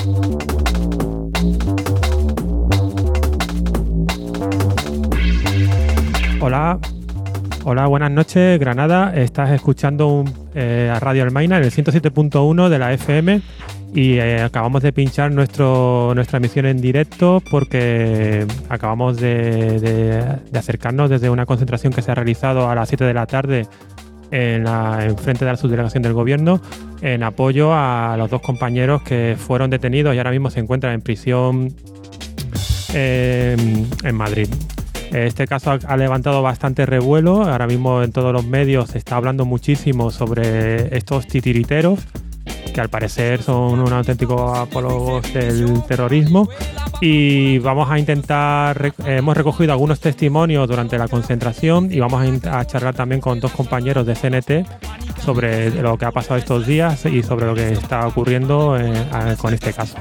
Hola, hola, buenas noches, Granada. Estás escuchando a Radio Almaina en el 107.1 de la FM y acabamos de pinchar nuestra emisión en directo porque acabamos de acercarnos desde una concentración que se ha realizado a las 7 de la tarde en frente de la subdelegación del Gobierno en apoyo a los dos compañeros que fueron detenidos y ahora mismo se encuentran en prisión en Madrid. Este caso ha levantado bastante revuelo. Ahora mismo en todos los medios se está hablando muchísimo sobre estos titiriteros, que al parecer son un auténtico apólogos del terrorismo. Y vamos a intentar, hemos recogido algunos testimonios durante la concentración y vamos a charlar también con dos compañeros de CNT sobre lo que ha pasado estos días y sobre lo que está ocurriendo con este caso.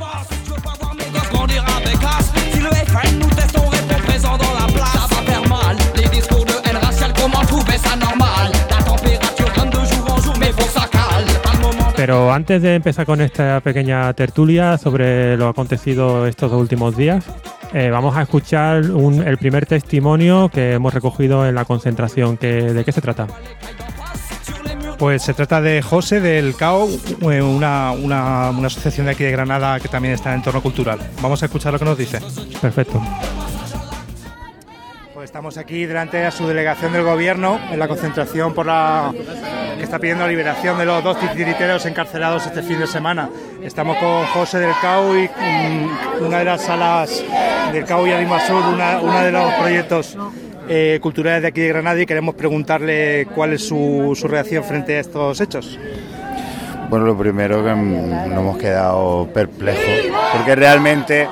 Pero antes de empezar con esta pequeña tertulia sobre lo acontecido estos dos últimos días, vamos a escuchar el primer testimonio que hemos recogido en la concentración. ¿De qué se trata? Pues se trata de José del CAO, una asociación de aquí de Granada que también está en entorno cultural. Vamos a escuchar lo que nos dice. Perfecto. Pues estamos aquí delante de su delegación del Gobierno en la concentración que está pidiendo la liberación de los dos titiriteros encarcelados este fin de semana. Estamos con José del CAO y una de las salas del CAO y Animasur, uno de los proyectos culturales de aquí de Granada, y queremos preguntarle cuál es su reacción frente a estos hechos. Bueno, lo primero que nos hemos quedado perplejos, porque realmente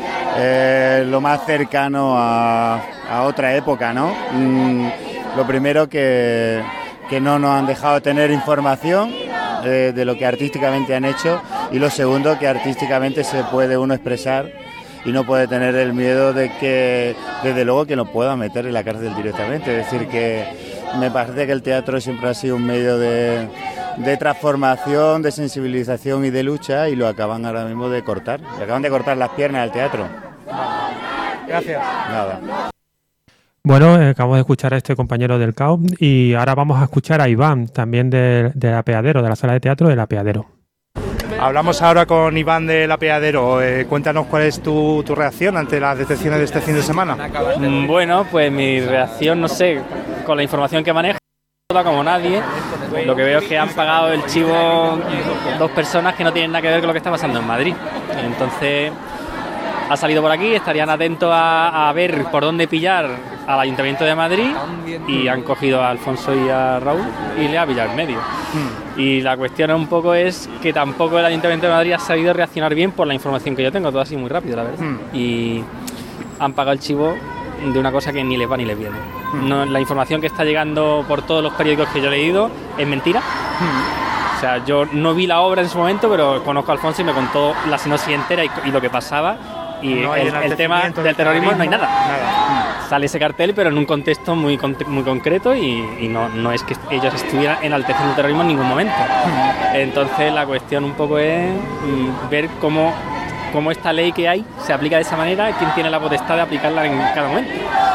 lo más cercano a otra época, ¿no? Lo primero que no nos han dejado tener información de lo que artísticamente han hecho, y lo segundo, que artísticamente se puede uno expresar y no puede tener el miedo de que, desde luego, que lo pueda meter en la cárcel directamente. Es decir, que me parece que el teatro siempre ha sido un medio de transformación, de sensibilización y de lucha, y lo acaban ahora mismo de cortar. Le acaban de cortar las piernas al teatro. Gracias. Nada. Bueno, acabamos de escuchar a este compañero del CAO y ahora vamos a escuchar a Iván, también del Apeadero, de la sala de teatro del Apeadero. Hablamos ahora con Iván del Apeadero. Cuéntanos cuál es tu reacción ante las detenciones de este fin de semana. Bueno, pues mi reacción, no sé, con la información que manejo, como nadie, lo que veo es que han pagado el chivo dos personas que no tienen nada que ver con lo que está pasando en Madrid. Entonces ha salido por aquí, estarían atentos a ver por dónde pillar al Ayuntamiento de Madrid, y han cogido a Alfonso y a Raúl y le ha pillado en medio. Y la cuestión un poco es que tampoco el Ayuntamiento de Madrid ha sabido reaccionar bien por la información que yo tengo, todo así muy rápido, la verdad. Y han pagado el chivo de una cosa que ni les va ni les viene. No, la información que está llegando por todos los periódicos que yo he leído es mentira. O sea, yo no vi la obra en su momento, pero conozco a Alfonso y me contó la sinopsis entera y lo que pasaba. Y no el tema del terrorismo no hay nada. Sale ese cartel, pero en un contexto muy concreto, y no es que ellos estuvieran enalteciendo el terrorismo en ningún momento. Entonces la cuestión un poco es ver cómo esta ley que hay se aplica de esa manera, quién tiene la potestad de aplicarla en cada momento.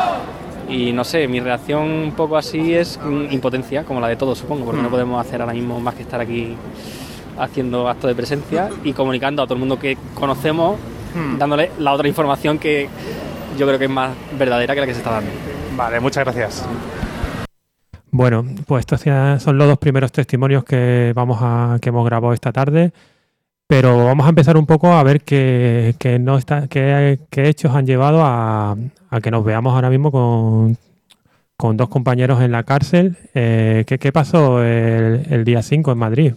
Y no sé, mi reacción un poco así es impotencia, como la de todos, supongo, porque no podemos hacer ahora mismo más que estar aquí haciendo actos de presencia y comunicando a todo el mundo que conocemos, dándole la otra información que yo creo que es más verdadera que la que se está dando. Vale, muchas gracias. Bueno, pues estos son los dos primeros testimonios que hemos grabado esta tarde, pero vamos a empezar un poco a ver qué hechos han llevado a que nos veamos ahora mismo con dos compañeros en la cárcel. ¿Qué pasó el día 5 en Madrid?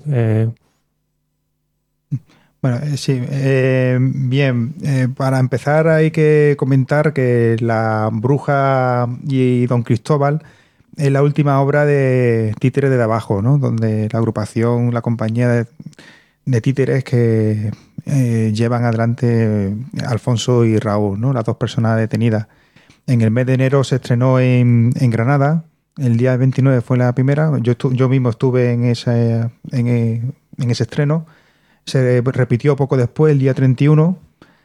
Bueno, sí, bien, para empezar hay que comentar que La Bruja y Don Cristóbal es la última obra de Títeres de Abajo, ¿no? Donde la agrupación, la compañía de títeres que llevan adelante Alfonso y Raúl, ¿no? Las dos personas detenidas. En el mes de enero se estrenó en Granada, el día 29 fue la primera, yo mismo estuve en ese estreno. se repitió poco después, el día 31.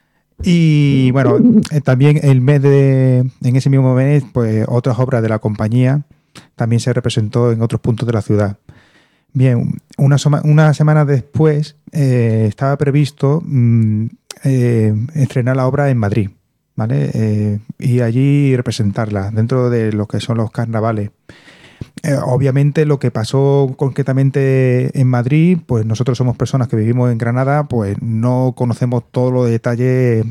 Y bueno, también en ese mismo mes, pues otras obras de la compañía también se representó en otros puntos de la ciudad. Bien, una semana después estaba previsto estrenar la obra en Madrid, ¿vale? Y allí representarla dentro de lo que son los carnavales. Obviamente lo que pasó concretamente en Madrid, pues nosotros somos personas que vivimos en Granada, pues no conocemos todos los detalles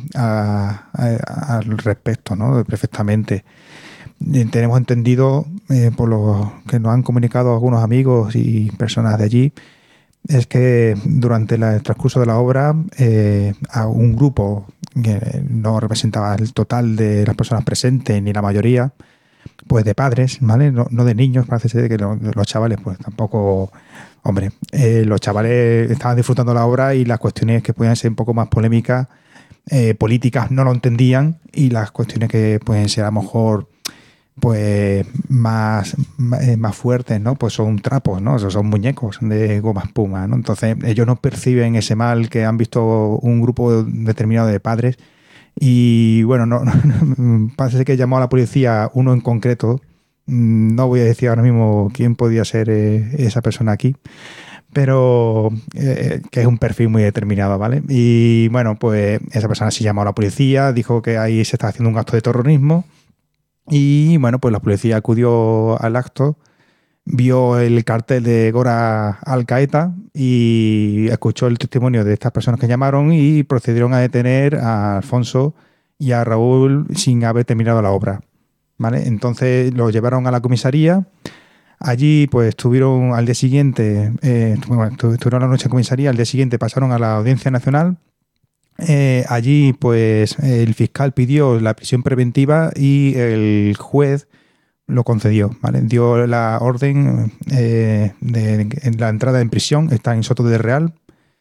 al respecto, ¿no? Perfectamente. Tenemos entendido, por lo que nos han comunicado algunos amigos y personas de allí, es que durante el transcurso de la obra a un grupo que no representaba el total de las personas presentes ni la mayoría, pues de padres, ¿vale? No de niños, parece ser que los chavales pues tampoco... Hombre, los chavales estaban disfrutando la obra y las cuestiones que podían ser un poco más polémicas, políticas, no lo entendían, y las cuestiones que pueden ser a lo mejor pues más fuertes, ¿no? Pues son trapos, ¿no? Son muñecos de goma espuma, ¿no? Entonces ellos no perciben ese mal que han visto un grupo determinado de padres. Y bueno, parece que llamó a la policía uno en concreto. No voy a decir ahora mismo quién podía ser esa persona aquí, pero que es un perfil muy determinado, ¿vale? Y bueno, pues esa persona sí llamó a la policía, dijo que ahí se está haciendo un acto de terrorismo. Y bueno, pues la policía acudió al acto, vio el cartel de Gora Al-Qaeda y escuchó el testimonio de estas personas que llamaron y procedieron a detener a Alfonso y a Raúl sin haber terminado la obra, ¿vale? Entonces los llevaron a la comisaría. Allí pues estuvieron al día siguiente, estuvieron la noche en comisaría, al día siguiente pasaron a la Audiencia Nacional. Allí pues el fiscal pidió la prisión preventiva y el juez lo concedió, ¿vale? Dio la orden de la entrada en prisión, está en Soto del Real.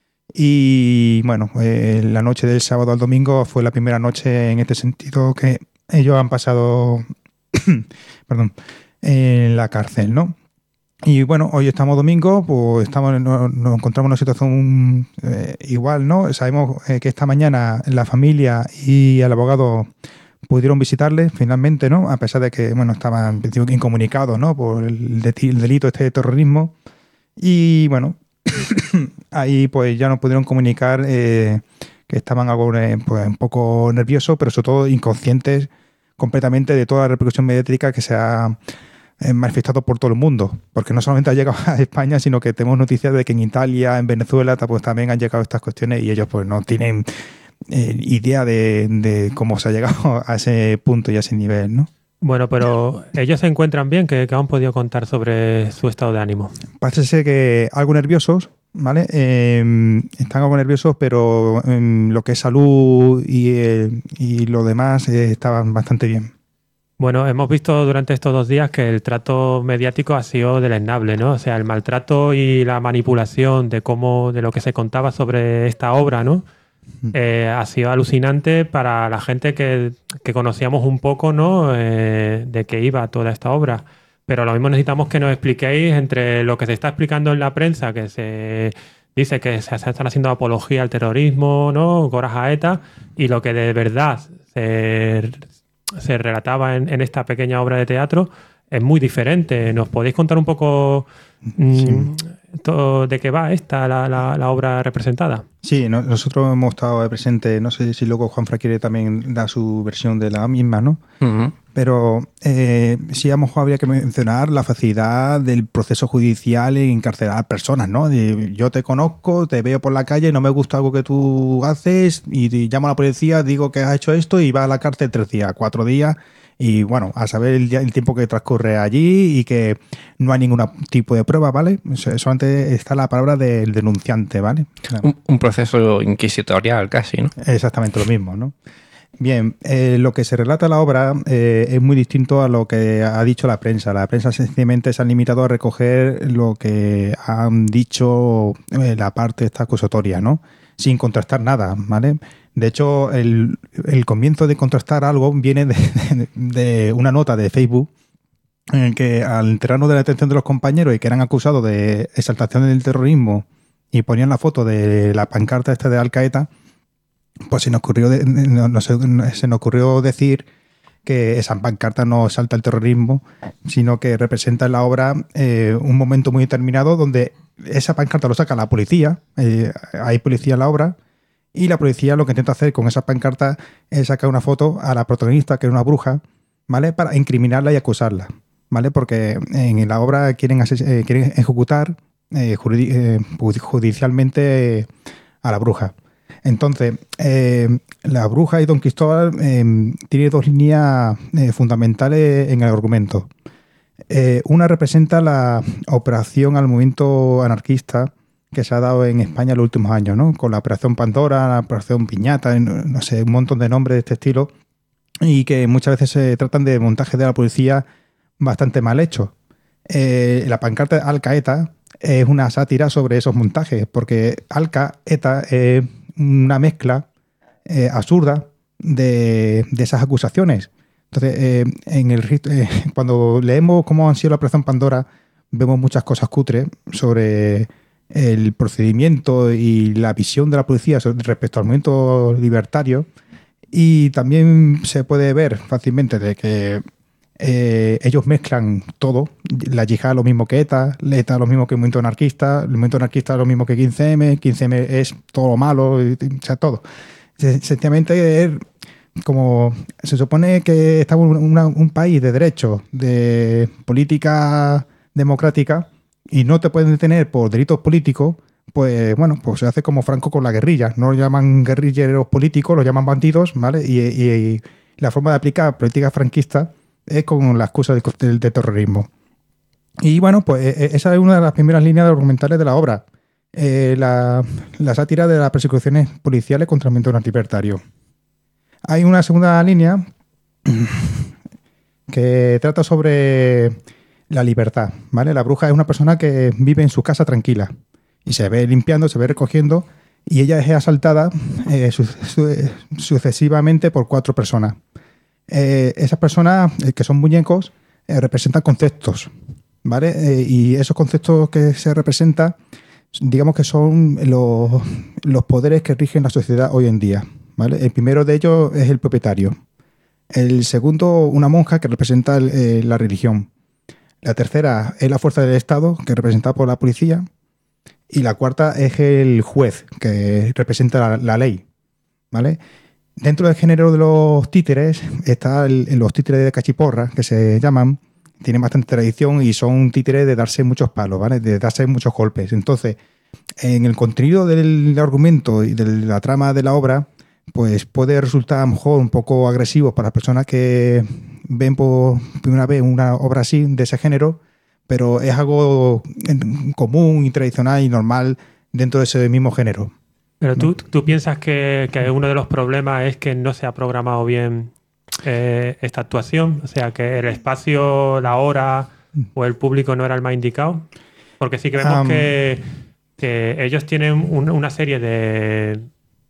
Y bueno, la noche del sábado al domingo fue la primera noche en este sentido que ellos han pasado perdón, en la cárcel, ¿no? Y bueno, hoy estamos domingo, pues nos encontramos en una situación igual, ¿no? Sabemos que esta mañana la familia y el abogado pudieron visitarle finalmente, ¿no? A pesar de que, bueno, estaban incomunicados, ¿no? Por el delito este de terrorismo. Y bueno, ahí pues ya nos pudieron comunicar que estaban algo, pues un poco nerviosos, pero sobre todo inconscientes completamente de toda la repercusión mediática que se ha manifestado por todo el mundo, porque no solamente ha llegado a España, sino que tenemos noticias de que en Italia, en Venezuela, pues también han llegado estas cuestiones y ellos pues no tienen idea de cómo se ha llegado a ese punto y a ese nivel, ¿no? Bueno, pero ellos se encuentran bien, que han podido contar sobre su estado de ánimo. Parece ser que algo nerviosos, ¿vale? Están algo nerviosos, pero lo que es salud y lo demás estaban bastante bien. Bueno, hemos visto durante estos 2 días que el trato mediático ha sido deleznable, ¿no? O sea, el maltrato y la manipulación de lo que se contaba sobre esta obra, ¿no? Ha sido alucinante para la gente que conocíamos un poco, ¿no? De qué iba toda esta obra. Pero lo mismo necesitamos que nos expliquéis entre lo que se está explicando en la prensa, que se dice que se están haciendo apología al terrorismo, ¿no? Goras a ETA, y lo que de verdad se relataba en esta pequeña obra de teatro es muy diferente. ¿Nos podéis contar un poco de qué va la obra representada? Sí, nosotros hemos estado presentes, no sé si luego Juanfran quiere también dar su versión de la misma, ¿no? Uh-huh. Pero sí, a lo mejor habría que mencionar la facilidad del proceso judicial en encarcelar personas, ¿no? Yo te conozco, te veo por la calle, no me gusta algo que tú haces y llamo a la policía, digo que has hecho esto y vas a la cárcel 3 días, 4 días. Y bueno, a saber el tiempo que transcurre allí y que no hay ningún tipo de prueba, ¿vale? Solamente está la palabra del denunciante, ¿vale? Un proceso inquisitorial casi, ¿no? Exactamente lo mismo, ¿no? Bien, lo que se relata en la obra es muy distinto a lo que ha dicho la prensa. La prensa sencillamente se ha limitado a recoger lo que han dicho la parte esta acusatoria, ¿no? Sin contrastar nada, ¿vale? De hecho, el comienzo de contrastar algo viene de una nota de Facebook en que al enterarnos de la detención de los compañeros y que eran acusados de exaltación del terrorismo y ponían la foto de la pancarta esta de Al Qaeda, pues se nos ocurrió, se nos ocurrió decir que esa pancarta no exalta el terrorismo, sino que representa en la obra un momento muy determinado donde esa pancarta lo saca la policía, hay policía en la obra, y la policía lo que intenta hacer con esa pancarta es sacar una foto a la protagonista, que es una bruja, ¿vale? Para incriminarla y acusarla, ¿vale? Porque en la obra quieren ejecutar judicialmente a la bruja. Entonces, la bruja y Don Cristóbal tiene dos líneas fundamentales en el argumento. Una representa la operación al movimiento anarquista que se ha dado en España en los últimos años, ¿no? Con la Operación Pandora, la Operación Piñata, no sé, un montón de nombres de este estilo, y que muchas veces se tratan de montajes de la policía bastante mal hechos. La pancarta de Al Qaeda es una sátira sobre esos montajes, porque Al Qaeda es una mezcla absurda de esas acusaciones. Entonces, cuando leemos cómo han sido la Operación Pandora, vemos muchas cosas cutres sobre el procedimiento y la visión de la policía respecto al movimiento libertario, y también se puede ver fácilmente de que ellos mezclan todo. La yihad lo mismo que ETA lo mismo que el movimiento anarquista lo mismo que 15M, 15M es todo lo malo, o sea, todo. Sencillamente es como se supone que estamos en un país de derecho, de política democrática, y no te pueden detener por delitos políticos, pues bueno, pues se hace como Franco con la guerrilla. No lo llaman guerrilleros políticos, lo llaman bandidos, ¿vale? Y la forma de aplicar política franquista es con la excusa de terrorismo. Y bueno, pues esa es una de las primeras líneas argumentales de la obra. La sátira de las persecuciones policiales contra el movimiento libertario. Hay una segunda línea que trata sobre la libertad, ¿vale? La bruja es una persona que vive en su casa tranquila y se ve limpiando, se ve recogiendo, y ella es asaltada sucesivamente por 4 personas. Esas personas, que son muñecos, representan conceptos, ¿vale? Y esos conceptos que se representan, digamos que son los poderes que rigen la sociedad hoy en día, ¿vale? El primero de ellos es el propietario. El segundo, una monja que representa la religión. La tercera es la fuerza del Estado, que es representada por la policía. Y la cuarta es el juez, que representa la ley, ¿vale? Dentro del género de los títeres están los títeres de cachiporra, que se llaman. Tienen bastante tradición y son títeres de darse muchos palos, ¿vale? De darse muchos golpes. Entonces, en el contenido del argumento y de la trama de la obra, pues puede resultar a lo mejor un poco agresivo para las personas que ven por primera vez una obra así, de ese género, pero es algo común y tradicional y normal dentro de ese mismo género. Pero tú piensas que uno de los problemas es que no se ha programado bien esta actuación, o sea, que el espacio, la hora o el público no era el más indicado, porque sí que vemos que ellos tienen una serie de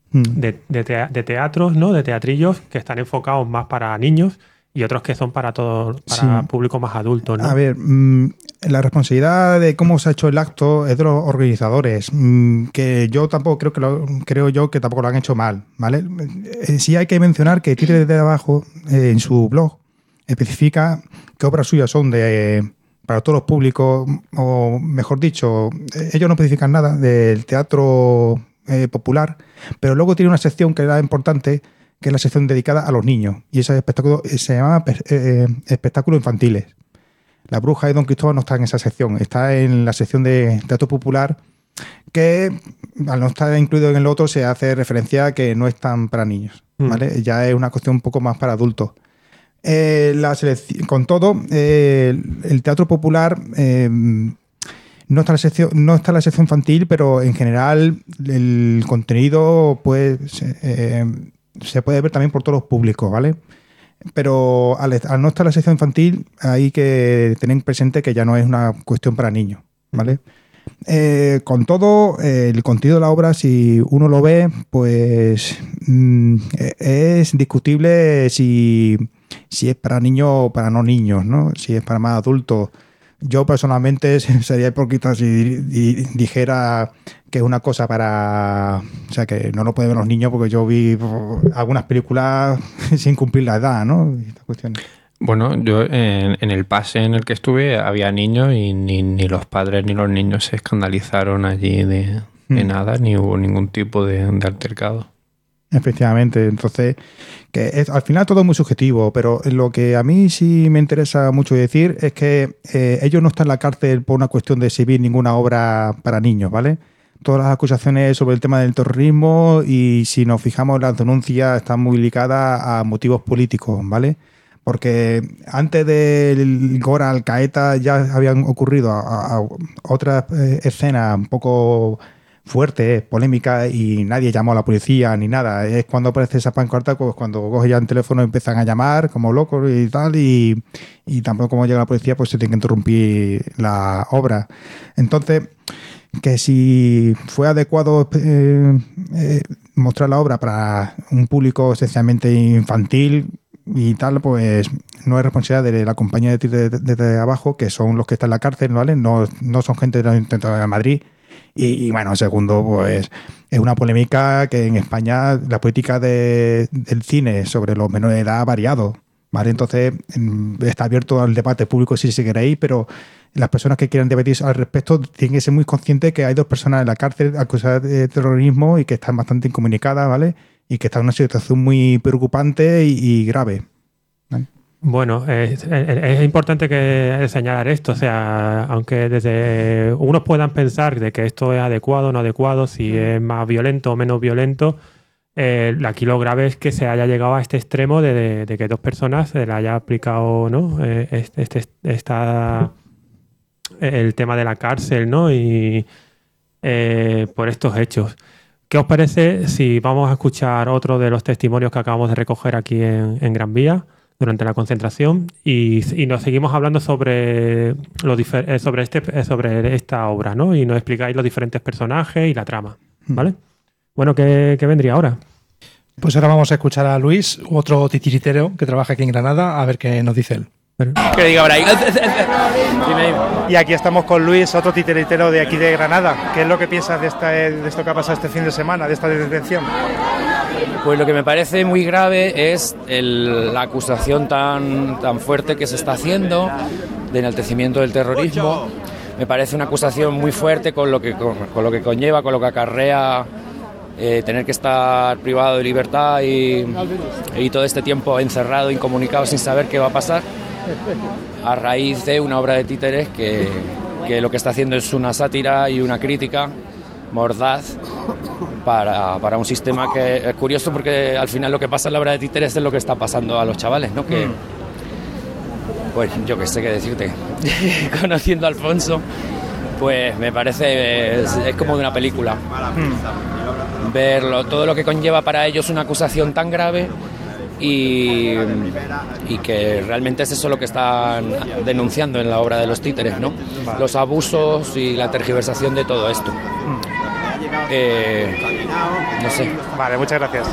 teatros, ¿no? De teatrillos que están enfocados más para niños y otros que son para público más adulto, ¿no? A ver, la responsabilidad de cómo se ha hecho el acto es de los organizadores, que yo tampoco creo que tampoco lo han hecho mal, ¿vale? Sí hay que mencionar que Tire de Abajo, en su blog, especifica qué obras suyas son para todos los públicos, o mejor dicho, ellos no especifican nada del teatro popular, pero luego tiene una sección que era importante, que es la sección dedicada a los niños, y ese espectáculo se llama espectáculos infantiles. La Bruja y Don Cristóbal no está en esa sección, está en la sección de teatro popular, que al no estar incluido en el otro se hace referencia a que no es tan para niños, ¿vale? Ya es una cuestión un poco más para adultos. Con todo, el teatro popular no está la sección infantil, pero en general el contenido pues se puede ver también por todos los públicos, ¿vale? Pero al no estar la sección infantil hay que tener presente que ya no es una cuestión para niños, ¿vale? Con todo, el contenido de la obra, si uno lo ve, pues es discutible si es para niños o para no niños, ¿no? Si es para más adultos. Yo personalmente sería hipócrita si dijera que es una cosa para... O sea, que no lo pueden ver los niños, porque yo vi algunas películas sin cumplir la edad, ¿no? Y estas cuestiones. Bueno, yo en el pase en el que estuve había niños y ni los padres ni los niños se escandalizaron allí de nada, ni hubo ningún tipo de altercado. Efectivamente, entonces, al final todo es muy subjetivo, pero lo que a mí sí me interesa mucho decir es que ellos no están en la cárcel por una cuestión de exhibir ninguna obra para niños, ¿vale? Todas las acusaciones sobre el tema del terrorismo, y si nos fijamos, las denuncias están muy ligadas a motivos políticos, ¿vale? Porque antes del Gora Al-Qaeda ya habían ocurrido a otras escenas un poco fuerte, polémica, y nadie llamó a la policía ni nada. Es cuando aparece esa pancarta, pues cuando coge ya el teléfono empiezan a llamar como locos y tal, y tampoco como llega la policía, pues se tiene que interrumpir la obra. Entonces, que si fue adecuado mostrar la obra para un público esencialmente infantil y tal, pues no es responsabilidad de la compañía de abajo, que son los que están en la cárcel, ¿vale? No son gente de Madrid. Y bueno, segundo, pues es una polémica que en España la política del cine sobre los menores de edad ha variado, ¿vale? Entonces está abierto al debate público si queréis, pero las personas que quieran debatir al respecto tienen que ser muy conscientes que hay 2 personas en la cárcel acusadas de terrorismo y que están bastante incomunicadas, ¿vale? Y que están en una situación muy preocupante y grave, ¿vale? Bueno, es importante señalar esto, o sea, aunque desde unos puedan pensar de que esto es adecuado o no adecuado, si es más violento o menos violento, aquí lo grave es que se haya llegado a este extremo de que 2 personas se le haya aplicado, ¿no? El tema de la cárcel, ¿no? Y por estos hechos. ¿Qué os parece si vamos a escuchar otro de los testimonios que acabamos de recoger aquí en Gran Vía durante la concentración y nos seguimos hablando sobre esta obra, ¿no? Y nos explicáis los diferentes personajes y la trama, ¿vale? Bueno, ¿qué vendría ahora? Pues ahora vamos a escuchar a Luis, otro titiritero que trabaja aquí en Granada, a ver qué nos dice él. ¿Qué diga ahora ahí? Y aquí estamos con Luis, otro titiritero de aquí de Granada. ¿Qué es lo que piensas de esto que ha pasado este fin de semana, de esta detención? Pues lo que me parece muy grave es la acusación tan fuerte que se está haciendo de enaltecimiento del terrorismo. Me parece una acusación muy fuerte con lo que conlleva, con lo que acarrea tener que estar privado de libertad y todo este tiempo encerrado, incomunicado, sin saber qué va a pasar, a raíz de una obra de títeres que lo que está haciendo es una sátira y una crítica mordaz para un sistema que es curioso, porque al final lo que pasa en la obra de títeres es lo que está pasando a los chavales, ¿no? Que, pues yo qué sé qué decirte. Conociendo a Alfonso, pues me parece es como de una película. Verlo, todo lo que conlleva para ellos una acusación tan grave y que realmente es eso lo que están denunciando en la obra de los títeres, ¿no? Los abusos y la tergiversación de todo esto. No sé. Vale, muchas gracias.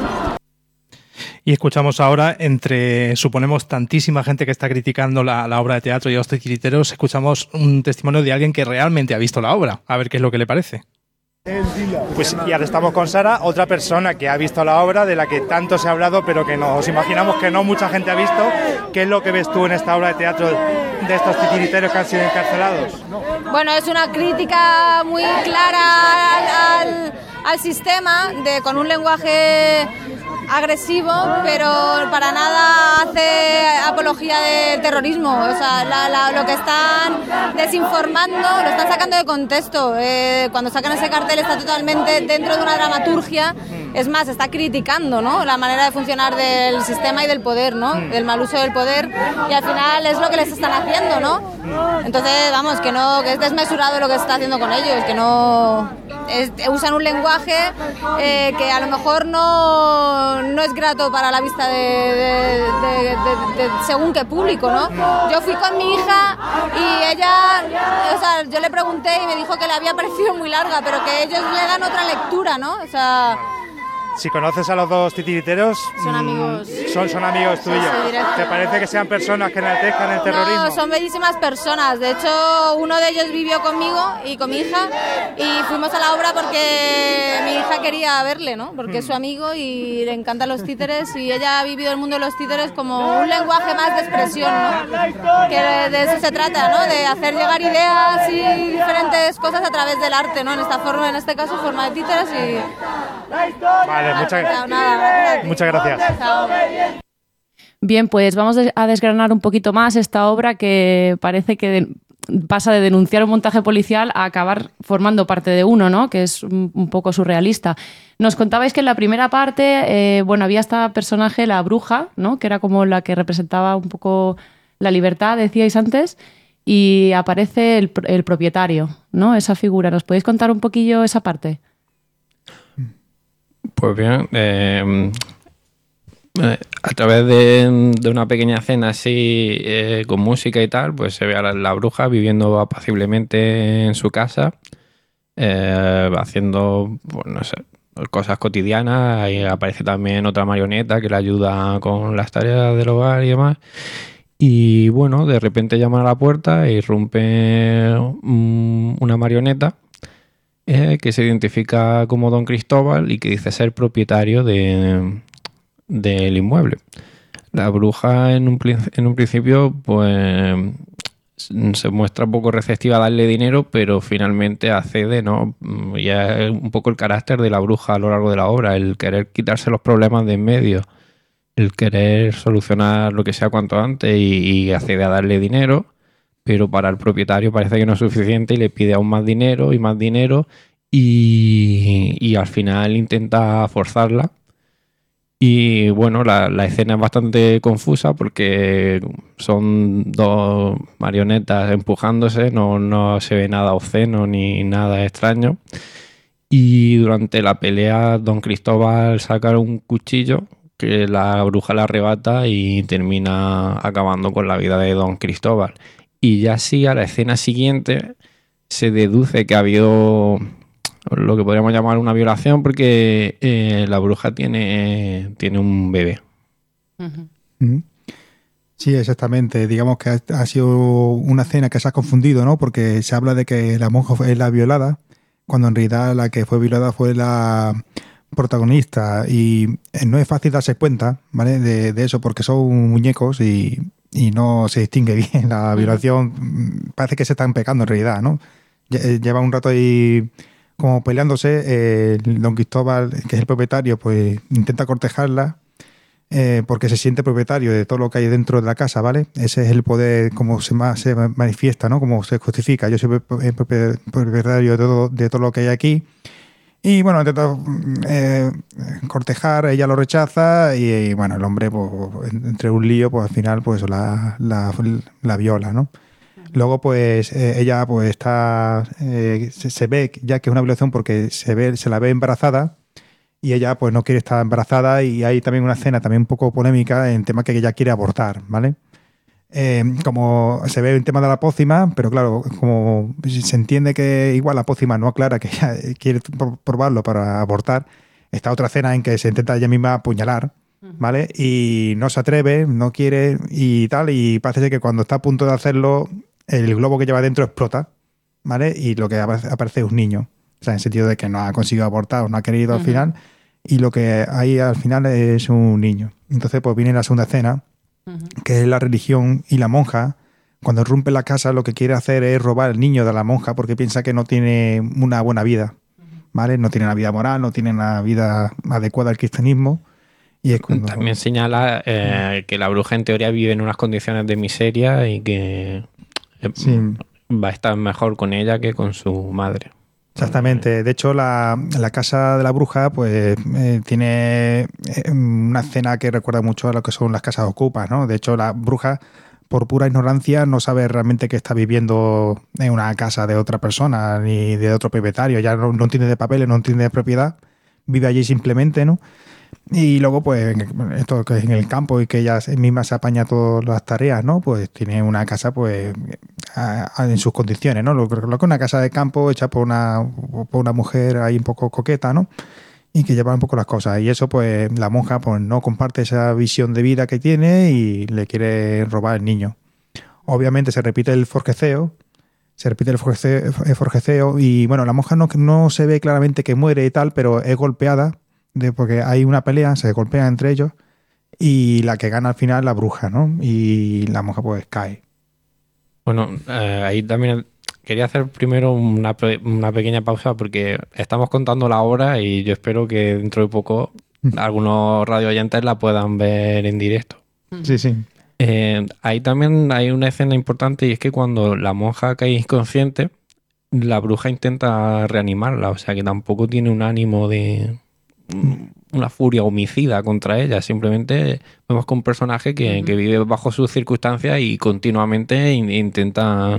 Y escuchamos ahora, entre, suponemos, tantísima gente que está criticando la obra de teatro y a los titiriteros, escuchamos un testimonio de alguien que realmente ha visto la obra, a ver qué es lo que le parece. Pues y ahora estamos con Sara, otra persona que ha visto la obra, de la que tanto se ha hablado, pero que nos imaginamos que no mucha gente ha visto. ¿Qué es lo que ves tú en esta obra de teatro de estos titiriteros que han sido encarcelados? Bueno, es una crítica muy clara al sistema, con un lenguaje agresivo, pero para nada hace apología del terrorismo. O sea, lo que están desinformando lo están sacando de contexto. Cuando sacan ese cartel está totalmente dentro de una dramaturgia. Es más, está criticando, ¿no?, la manera de funcionar del sistema y del poder, ¿no?, del mal uso del poder, y al final es lo que les están haciendo, ¿no? Entonces, vamos, que es desmesurado lo que se está haciendo con ellos, que no usan un lenguaje que a lo mejor no es grato para la vista de según qué público, ¿no? Yo fui con mi hija y ella, o sea, yo le pregunté y me dijo que le había parecido muy larga, pero que ellos le dan otra lectura, ¿no? O sea, Si conoces a los dos titiriteros, Son amigos. Son amigos tuyos. Sí, directo. ¿Te parece que sean personas que enaltezcan el terrorismo? No, son bellísimas personas. De hecho, uno de ellos vivió conmigo y con mi hija y fuimos a la obra porque mi hija quería verle, ¿no? Porque es su amigo y le encantan los títeres y ella ha vivido el mundo de los títeres como un lenguaje más de expresión, ¿no? Que de eso se trata, ¿no? De hacer llegar ideas y diferentes cosas a través del arte, ¿no? En esta forma, en este caso, forma de títeres y... Vale, muchas gracias. Chao. Bien, pues vamos a desgranar un poquito más esta obra que parece que pasa de denunciar un montaje policial a acabar formando parte de uno, ¿no? Que es un poco surrealista. Nos contabais que en la primera parte, había esta personaje, la bruja, ¿no? Que era como la que representaba un poco la libertad, decíais antes, y aparece el propietario, ¿no? Esa figura. ¿Nos podéis contar un poquillo esa parte? Pues bien, a través de una pequeña escena así con música y tal, pues se ve a la bruja viviendo apaciblemente en su casa, haciendo, pues no sé, cosas cotidianas. Ahí aparece también otra marioneta que le ayuda con las tareas del hogar y demás. Y bueno, de repente llaman a la puerta e irrumpe una marioneta que se identifica como Don Cristóbal y que dice ser propietario del inmueble. La bruja en un principio pues se muestra poco receptiva a darle dinero, pero finalmente accede, ¿no? Ya es un poco el carácter de la bruja a lo largo de la obra, el querer quitarse los problemas de en medio, el querer solucionar lo que sea cuanto antes y accede a darle dinero, pero para el propietario parece que no es suficiente y le pide aún más dinero y al final intenta forzarla. Y bueno, la escena es bastante confusa porque son dos marionetas empujándose, no se ve nada obsceno ni nada extraño. Y durante la pelea Don Cristóbal saca un cuchillo que la bruja le arrebata y termina acabando con la vida de Don Cristóbal. Y ya sí, a la escena siguiente se deduce que ha habido lo que podríamos llamar una violación porque la bruja tiene un bebé. Uh-huh. Sí, exactamente. Digamos que ha sido una escena que se ha confundido, ¿no? Porque se habla de que la monja es la violada, cuando en realidad la que fue violada fue la protagonista. Y no es fácil darse cuenta, ¿vale? De eso, porque son muñecos y no se distingue bien la violación. Parece que se están pecando en realidad, ¿no? Lleva un rato ahí como peleándose. Don Cristóbal, que es el propietario, pues intenta cortejarla porque se siente propietario de todo lo que hay dentro de la casa, ¿vale? Ese es el poder, como se manifiesta, ¿no? Como se justifica. Yo soy propietario de todo lo que hay aquí. Y bueno, intenta cortejar, ella lo rechaza y bueno, el hombre, pues, entre un lío, pues al final pues la viola, ¿no? Luego, pues, ella pues está se ve ya que es una violación porque se la ve embarazada y ella pues no quiere estar embarazada y hay también una escena también un poco polémica en tema que ella quiere abortar, ¿vale? Como se ve el tema de la pócima, pero claro, como se entiende que igual la pócima no aclara que ella quiere probarlo para abortar, está otra escena en que se intenta ella misma apuñalar, ¿vale? Y no se atreve, no quiere y tal, y parece que cuando está a punto de hacerlo, el globo que lleva dentro explota, ¿vale? Y lo que aparece es un niño. O sea, en el sentido de que no ha conseguido abortar o no ha querido al final, y lo que hay al final es un niño. Entonces, pues viene la segunda escena, que es la religión y la monja. Cuando irrumpe la casa, lo que quiere hacer es robar el niño de la monja porque piensa que no tiene una buena vida, ¿vale? No tiene una vida moral, no tiene una vida adecuada al cristianismo. Y es cuando... También señala que la bruja en teoría vive en unas condiciones de miseria y que va a estar mejor con ella que con su madre. Exactamente. De hecho, la casa de la bruja pues tiene una escena que recuerda mucho a lo que son las casas ocupas, ¿no? De hecho, la bruja, por pura ignorancia, no sabe realmente que está viviendo en una casa de otra persona ni de otro propietario. Ya no entiende de papeles, no entiende de propiedad. Vive allí simplemente, ¿no? Y luego, pues, esto que es en el campo y que ella misma se apaña todas las tareas, ¿no? Pues tiene una casa, pues, en sus condiciones, ¿no? Lo que es una casa de campo hecha por una mujer ahí un poco coqueta, ¿no? y que lleva un poco las cosas. Y eso, pues, la monja pues no comparte esa visión de vida que tiene y le quiere robar el niño. Obviamente se repite el forjeceo y, bueno, la monja no se ve claramente que muere y tal, pero es golpeada porque hay una pelea, se golpean entre ellos y la que gana al final es la bruja, ¿no? Y la monja pues cae. Bueno, ahí también quería hacer primero una pequeña pausa porque estamos contando la hora y yo espero que dentro de poco algunos radio oyentes la puedan ver en directo. Sí, sí. Ahí también hay una escena importante y es que cuando la monja cae inconsciente, la bruja intenta reanimarla, o sea que tampoco tiene un ánimo de una furia homicida contra ella, simplemente vemos que un personaje que vive bajo sus circunstancias y continuamente intenta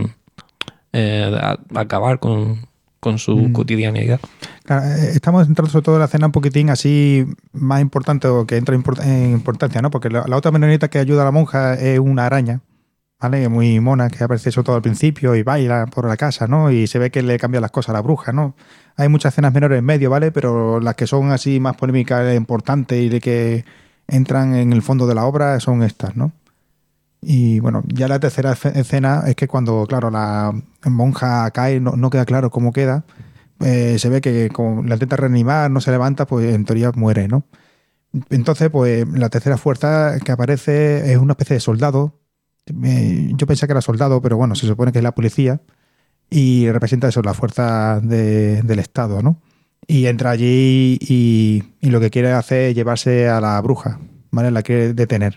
acabar con su cotidianidad. Estamos entrando sobre todo en la escena un poquitín así más importante o que entra en importancia, ¿no? Porque la otra menonita que ayuda a la monja es una araña, ¿vale? Muy mona, que aparece sobre todo al principio y baila por la casa, ¿no? Y se ve que le cambia las cosas a la bruja, ¿no? Hay muchas escenas menores en medio, ¿vale? Pero las que son así más polémicas, importantes y de que entran en el fondo de la obra son estas, ¿no? Y bueno, ya la tercera escena es que cuando, claro, la monja cae, no queda claro cómo queda. Se ve que como la intenta reanimar, no se levanta, pues en teoría muere, ¿no? Entonces, pues la tercera fuerza que aparece es una especie de soldado. Yo pensé que era soldado, pero bueno, se supone que es la policía y representa eso, la fuerza del Estado, ¿no? Y entra allí y lo que quiere hacer es llevarse a la bruja, ¿vale? La quiere detener.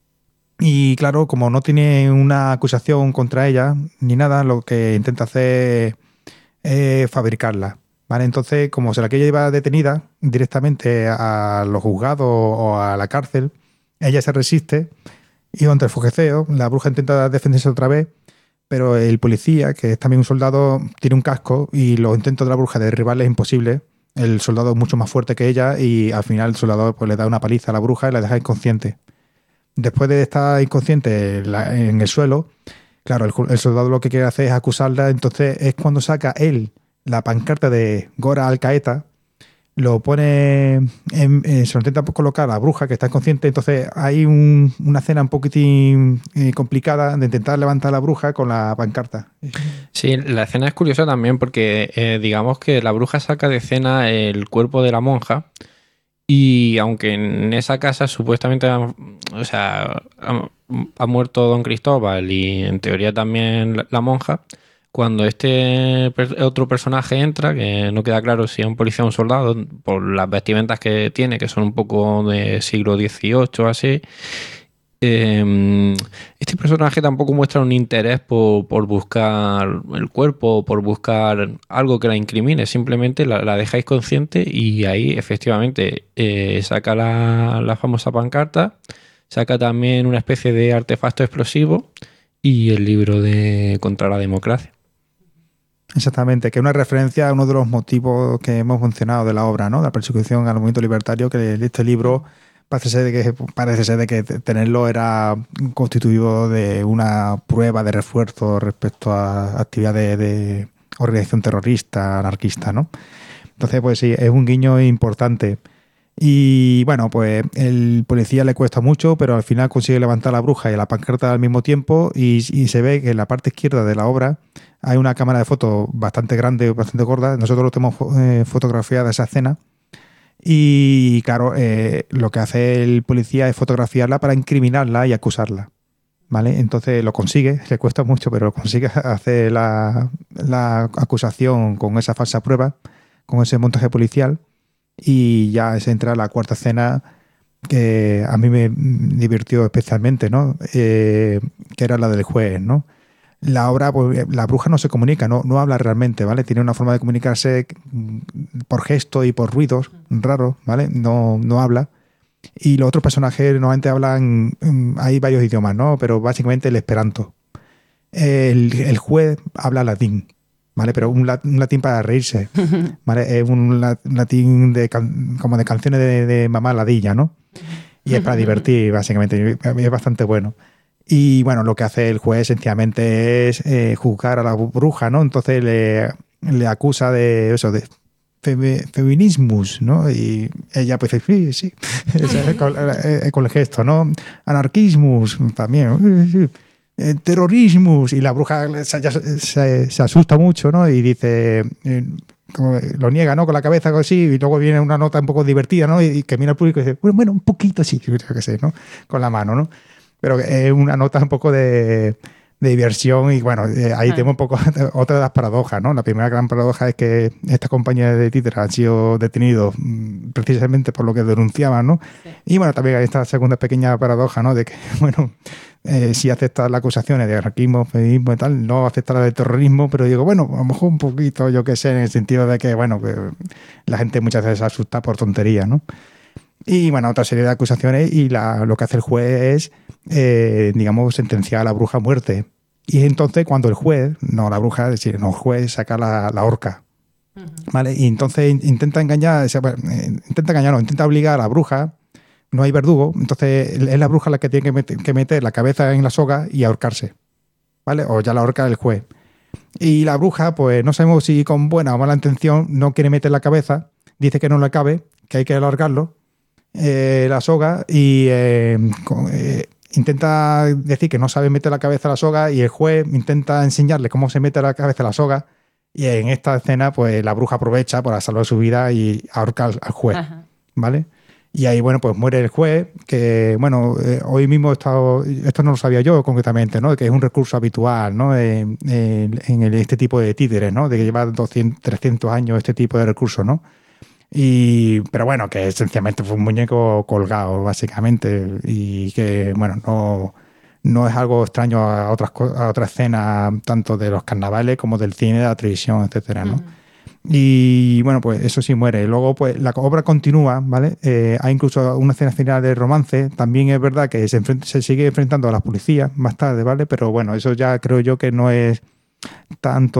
Y claro, como no tiene una acusación contra ella ni nada, lo que intenta hacer es fabricarla, ¿vale? Entonces, como se la quiere llevar detenida directamente a los juzgados o a la cárcel, ella se resiste y ante el forjeceo, la bruja intenta defenderse otra vez, pero el policía, que es también un soldado, tiene un casco y los intentos de la bruja de derribarle es imposible. El soldado es mucho más fuerte que ella y al final el soldado pues, le da una paliza a la bruja y la deja inconsciente. Después de estar inconsciente en el suelo, claro, el soldado lo que quiere hacer es acusarla, entonces es cuando saca él la pancarta de Gora Al-Qaeda, lo pone, se lo intenta colocar a la bruja que está inconsciente, entonces hay una escena un poquitín complicada de intentar levantar a la bruja con la pancarta. Sí, la escena es curiosa también porque digamos que la bruja saca de escena el cuerpo de la monja. Y aunque en esa casa supuestamente ha muerto don Cristóbal y en teoría también la monja, cuando este otro personaje entra, que no queda claro si es un policía o un soldado, por las vestimentas que tiene, que son un poco de siglo XVIII o así, este personaje tampoco muestra un interés por buscar el cuerpo, por buscar algo que la incrimine, simplemente la dejáis consciente y ahí efectivamente saca la famosa pancarta, saca también una especie de artefacto explosivo y el libro contra la democracia. Exactamente, que es una referencia a uno de los motivos que hemos mencionado de la obra, ¿no? La persecución al movimiento libertario, que este libro parece ser de que tenerlo era constituido de una prueba de refuerzo respecto a actividades de organización terrorista, anarquista, ¿no? Entonces, pues sí, es un guiño importante. Y bueno, pues el policía le cuesta mucho, pero al final consigue levantar a la bruja y a la pancarta al mismo tiempo y se ve que en la parte izquierda de la obra hay una cámara de fotos bastante grande, bastante gorda. Nosotros lo tenemos fotografiada esa escena. Y claro, lo que hace el policía es fotografiarla para incriminarla y acusarla, ¿vale? Entonces lo consigue, le cuesta mucho, pero consigue hacer la acusación con esa falsa prueba, con ese montaje policial, y ya se entra la cuarta escena que a mí me divirtió especialmente, ¿no? Que era la del juez, ¿no? La obra, pues, la bruja no se comunica, no habla realmente, ¿vale? Tiene una forma de comunicarse por gesto y por ruidos raros, ¿vale? No habla. Y los otros personajes normalmente hablan, hay varios idiomas, ¿no? Pero básicamente el esperanto. El juez habla latín, ¿vale? Pero un latín para reírse, ¿vale? Es un latín como de canciones de mamá ladilla, ¿no? Y es para divertir, básicamente. Es bastante bueno. Y bueno, lo que hace el juez sencillamente es juzgar a la bruja, ¿no? Entonces le acusa de eso, de feminismus, ¿no? Y ella pues dice, sí, con el gesto, ¿no? Anarquismus, también, sí. Terrorismus, y la bruja se asusta mucho, ¿no? Y dice, como lo niega, ¿no? Con la cabeza así, y luego viene una nota un poco divertida, ¿no? Y que mira al público y dice, bueno, un poquito sí, yo qué sé, ¿no? Con la mano, ¿no? Pero es una nota un poco de diversión, y bueno, ahí tenemos un poco otra de las paradojas, ¿no? La primera gran paradoja es que esta compañía de títeres han sido detenidos precisamente por lo que denunciaban, ¿no? Sí. Y bueno, también hay esta segunda pequeña paradoja, ¿no? De que, bueno, sí aceptar las acusaciones de anarquismo, feminismo y tal, no aceptar la de terrorismo, pero digo, bueno, a lo mejor un poquito, yo qué sé, en el sentido de que, bueno, que la gente muchas veces se asusta por tonterías, ¿no? Y bueno, otra serie de acusaciones, y lo que hace el juez es, digamos, sentenciar a la bruja a muerte. Y entonces cuando el juez, no la bruja, es decir, no, el juez saca la horca, ¿vale? Y entonces intenta obligar a la bruja, no hay verdugo, entonces es la bruja la que tiene que meter la cabeza en la soga y ahorcarse, ¿vale? O ya la ahorca el juez. Y la bruja, pues no sabemos si con buena o mala intención no quiere meter la cabeza, dice que no le cabe, que hay que alargarlo, la soga, y intenta decir que no sabe meter la cabeza a la soga, y el juez intenta enseñarle cómo se mete la cabeza a la soga, y en esta escena pues la bruja aprovecha para salvar su vida y ahorca al juez. Ajá. ¿Vale? Y ahí, bueno, pues muere el juez, que, bueno, hoy mismo esto no lo sabía yo concretamente, ¿no? Que es un recurso habitual, ¿no? En este tipo de títeres, ¿no? De que lleva 200, 300 años este tipo de recursos, ¿no? Pero bueno, que esencialmente fue un muñeco colgado, básicamente, y que, bueno, no es algo extraño a otra escena, tanto de los carnavales como del cine, de la televisión, etcétera, ¿no? Y bueno, pues eso sí muere. Luego, pues la obra continúa, ¿vale? Hay incluso una escena final de romance. También es verdad que se sigue enfrentando a las policías más tarde, ¿vale? Pero bueno, eso ya creo yo que no es tanto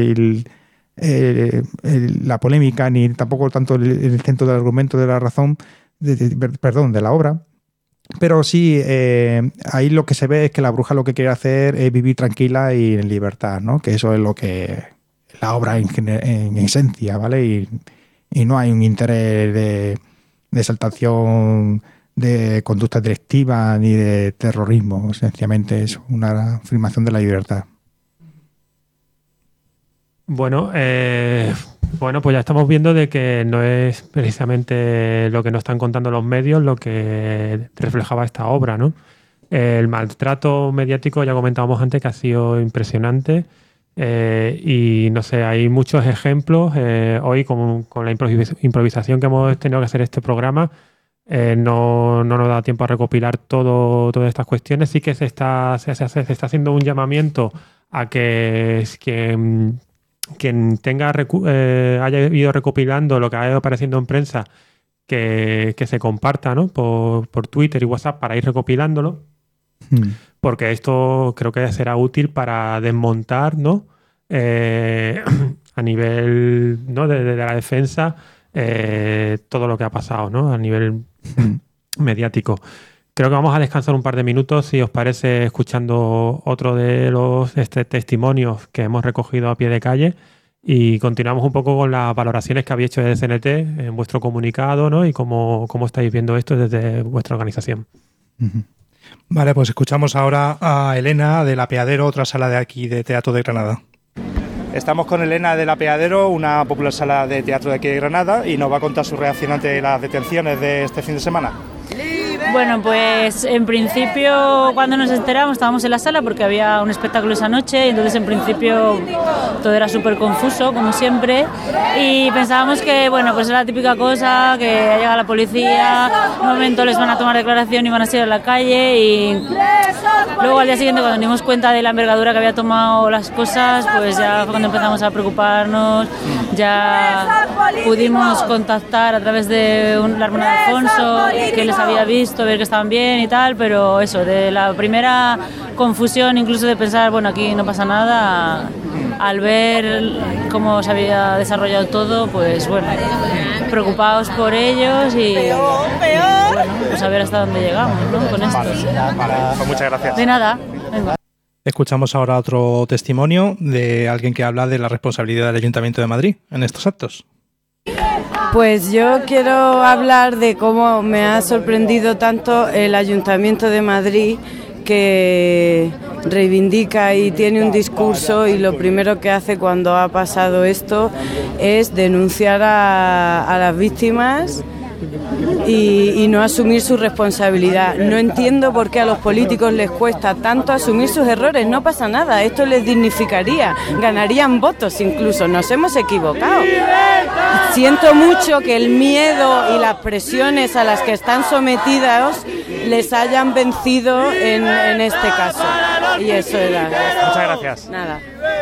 la polémica, ni tampoco tanto el centro del argumento de la razón, de la obra. Pero sí, ahí lo que se ve es que la bruja lo que quiere hacer es vivir tranquila y en libertad, ¿no? Que eso es lo que la obra en esencia, ¿vale? Y no hay un interés de exaltación de conducta directiva ni de terrorismo. Sencillamente es una afirmación de la libertad. Bueno, pues ya estamos viendo de que no es precisamente lo que nos están contando los medios lo que reflejaba esta obra, ¿no? El maltrato mediático, ya comentábamos antes, que ha sido impresionante. Y no sé, hay muchos ejemplos. Hoy con la improvisación que hemos tenido que hacer este programa, no nos da tiempo a recopilar todas estas cuestiones. Sí que se está haciendo un llamamiento a que quien haya ido recopilando lo que ha ido apareciendo en prensa, que se comparta, ¿no? por Twitter y WhatsApp, para ir recopilándolo. Porque esto creo que será útil para desmontar, ¿no? A nivel, ¿no? de la defensa, todo lo que ha pasado, ¿no? A nivel mediático. Creo que vamos a descansar un par de minutos, si os parece, escuchando otro de los testimonios que hemos recogido a pie de calle, y continuamos un poco con las valoraciones que habéis hecho desde CNT en vuestro comunicado, ¿no? Y cómo estáis viendo esto desde vuestra organización. Vale, pues escuchamos ahora a Elena del Apeadero, otra sala de aquí de teatro de Granada. Estamos con Elena del Apeadero, una popular sala de teatro de aquí de Granada, y nos va a contar su reacción ante las detenciones de este fin de semana. Bueno, pues en principio cuando nos enteramos estábamos en la sala porque había un espectáculo esa noche, y entonces en principio todo era súper confuso, como siempre, y pensábamos que, bueno, pues era la típica cosa, que llega la policía, en un momento les van a tomar declaración y van a salir a la calle, y luego al día siguiente, cuando nos dimos cuenta de la envergadura que había tomado las cosas, pues ya fue cuando empezamos a preocuparnos. Ya pudimos contactar a través de la hermana de Alfonso, que les había visto, ver que estaban bien y tal, pero eso, de la primera confusión, incluso de pensar, bueno, aquí no pasa nada, al ver cómo se había desarrollado todo, pues bueno, preocupados por ellos y bueno, pues a ver hasta dónde llegamos, ¿no? Con esto. Pues muchas gracias. De nada. Venga. Escuchamos ahora otro testimonio de alguien que habla de la responsabilidad del Ayuntamiento de Madrid en estos actos. Pues yo quiero hablar de cómo me ha sorprendido tanto el Ayuntamiento de Madrid, que reivindica y tiene un discurso, y lo primero que hace cuando ha pasado esto es denunciar a las víctimas y no asumir su responsabilidad. No entiendo por qué a los políticos les cuesta tanto asumir sus errores. No pasa nada, esto les dignificaría, ganarían votos incluso. Nos hemos equivocado. Siento mucho que el miedo y las presiones a las que están sometidos les hayan vencido en este caso. Y eso era. Muchas gracias. Nada.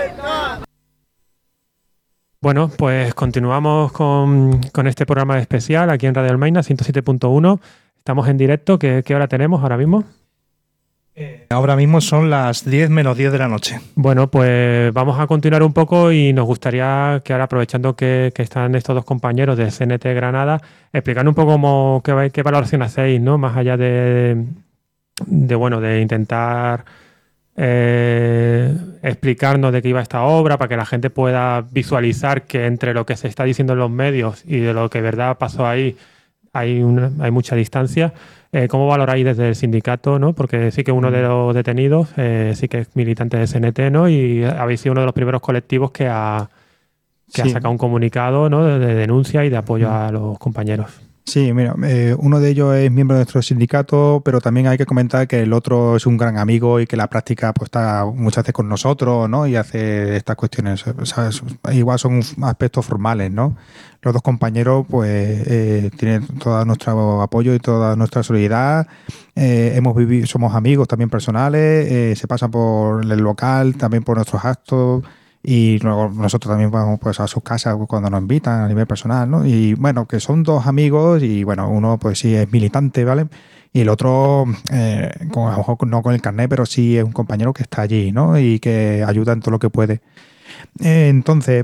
Bueno, pues continuamos con este programa especial aquí en Radio Almaina 107.1. Estamos en directo. ¿Qué hora tenemos ahora mismo? Ahora mismo son las 10 menos 10 de la noche. Bueno, pues vamos a continuar un poco y nos gustaría que ahora, aprovechando que están estos dos compañeros de CNT Granada, explicar un poco qué valoración hacéis, ¿no? Más allá de intentar explicarnos de qué iba esta obra, para que la gente pueda visualizar que entre lo que se está diciendo en los medios y de lo que de verdad pasó ahí hay mucha distancia. ¿Cómo valoráis desde el sindicato, ¿no? Porque sí que uno de los detenidos sí que es militante de CNT, ¿no? Y habéis sido uno de los primeros colectivos que ha sacado un comunicado, ¿no? de denuncia y de apoyo a los compañeros. Sí, mira, uno de ellos es miembro de nuestro sindicato, pero también hay que comentar que el otro es un gran amigo y que la práctica pues está muchas veces con nosotros, ¿no? Y hace estas cuestiones, o sea, igual son aspectos formales, ¿no? Los dos compañeros pues tienen todo nuestro apoyo y toda nuestra solidaridad. Somos amigos también personales, se pasan por el local, también por nuestros actos. Y luego nosotros también vamos pues a sus casas cuando nos invitan a nivel personal, ¿no? Y bueno, que son dos amigos y bueno, uno pues sí es militante, ¿vale? Y el otro, a lo mejor no con el carnet, pero sí es un compañero que está allí, ¿no? Y que ayuda en todo lo que puede. Entonces,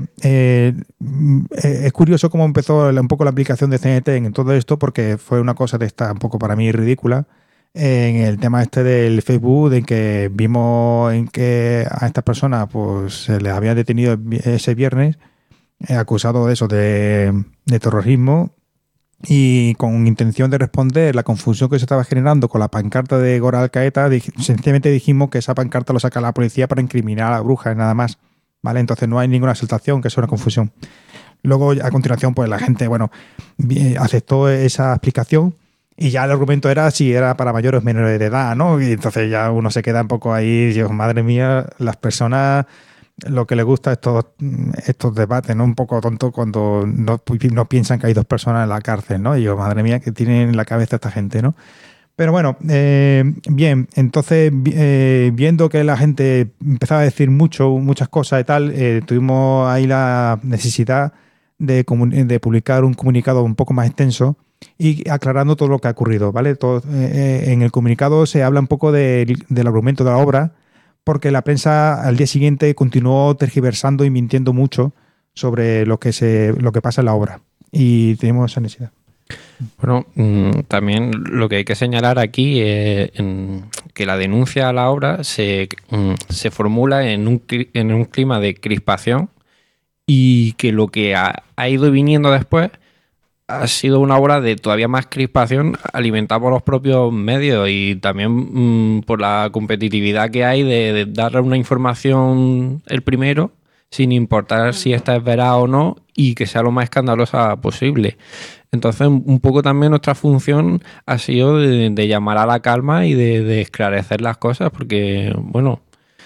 es curioso cómo empezó un poco la aplicación de CNT en todo esto, porque fue una cosa de esta un poco para mí ridícula. En el tema este del Facebook, en que vimos en que a estas personas pues se les había detenido ese viernes, acusado de eso, de terrorismo, y con intención de responder la confusión que se estaba generando con la pancarta de Gora Alcaeta, sencillamente dijimos que esa pancarta lo saca la policía para incriminar a la bruja, nada más, ¿vale? Entonces no hay ninguna exaltación, que es una confusión. Luego, a continuación, pues la gente, bueno, aceptó esa explicación. Y ya el argumento era si era para mayores o menores de edad, ¿no? Y entonces ya uno se queda un poco ahí y digo, madre mía, las personas, lo que les gusta estos debates, ¿no? Un poco tonto cuando no piensan que hay dos personas en la cárcel, ¿no? Y yo, madre mía, que tienen en la cabeza esta gente, ¿no? Pero bueno, bien, entonces viendo que la gente empezaba a decir muchas cosas y tal, tuvimos ahí la necesidad de publicar un comunicado un poco más extenso y aclarando todo lo que ha ocurrido, ¿vale? En el comunicado se habla un poco del argumento de la obra, porque la prensa al día siguiente continuó tergiversando y mintiendo mucho sobre lo que pasa en la obra. Y tenemos esa necesidad. Bueno, también lo que hay que señalar aquí es que la denuncia a la obra se formula en un clima de crispación, y que lo que ha ido viniendo después ha sido una obra de todavía más crispación, alimentada por los propios medios y también por la competitividad que hay de dar una información el primero, sin importar si esta es veraz o no, y que sea lo más escandalosa posible. Entonces, un poco también nuestra función ha sido de llamar a la calma y de esclarecer las cosas, porque, bueno,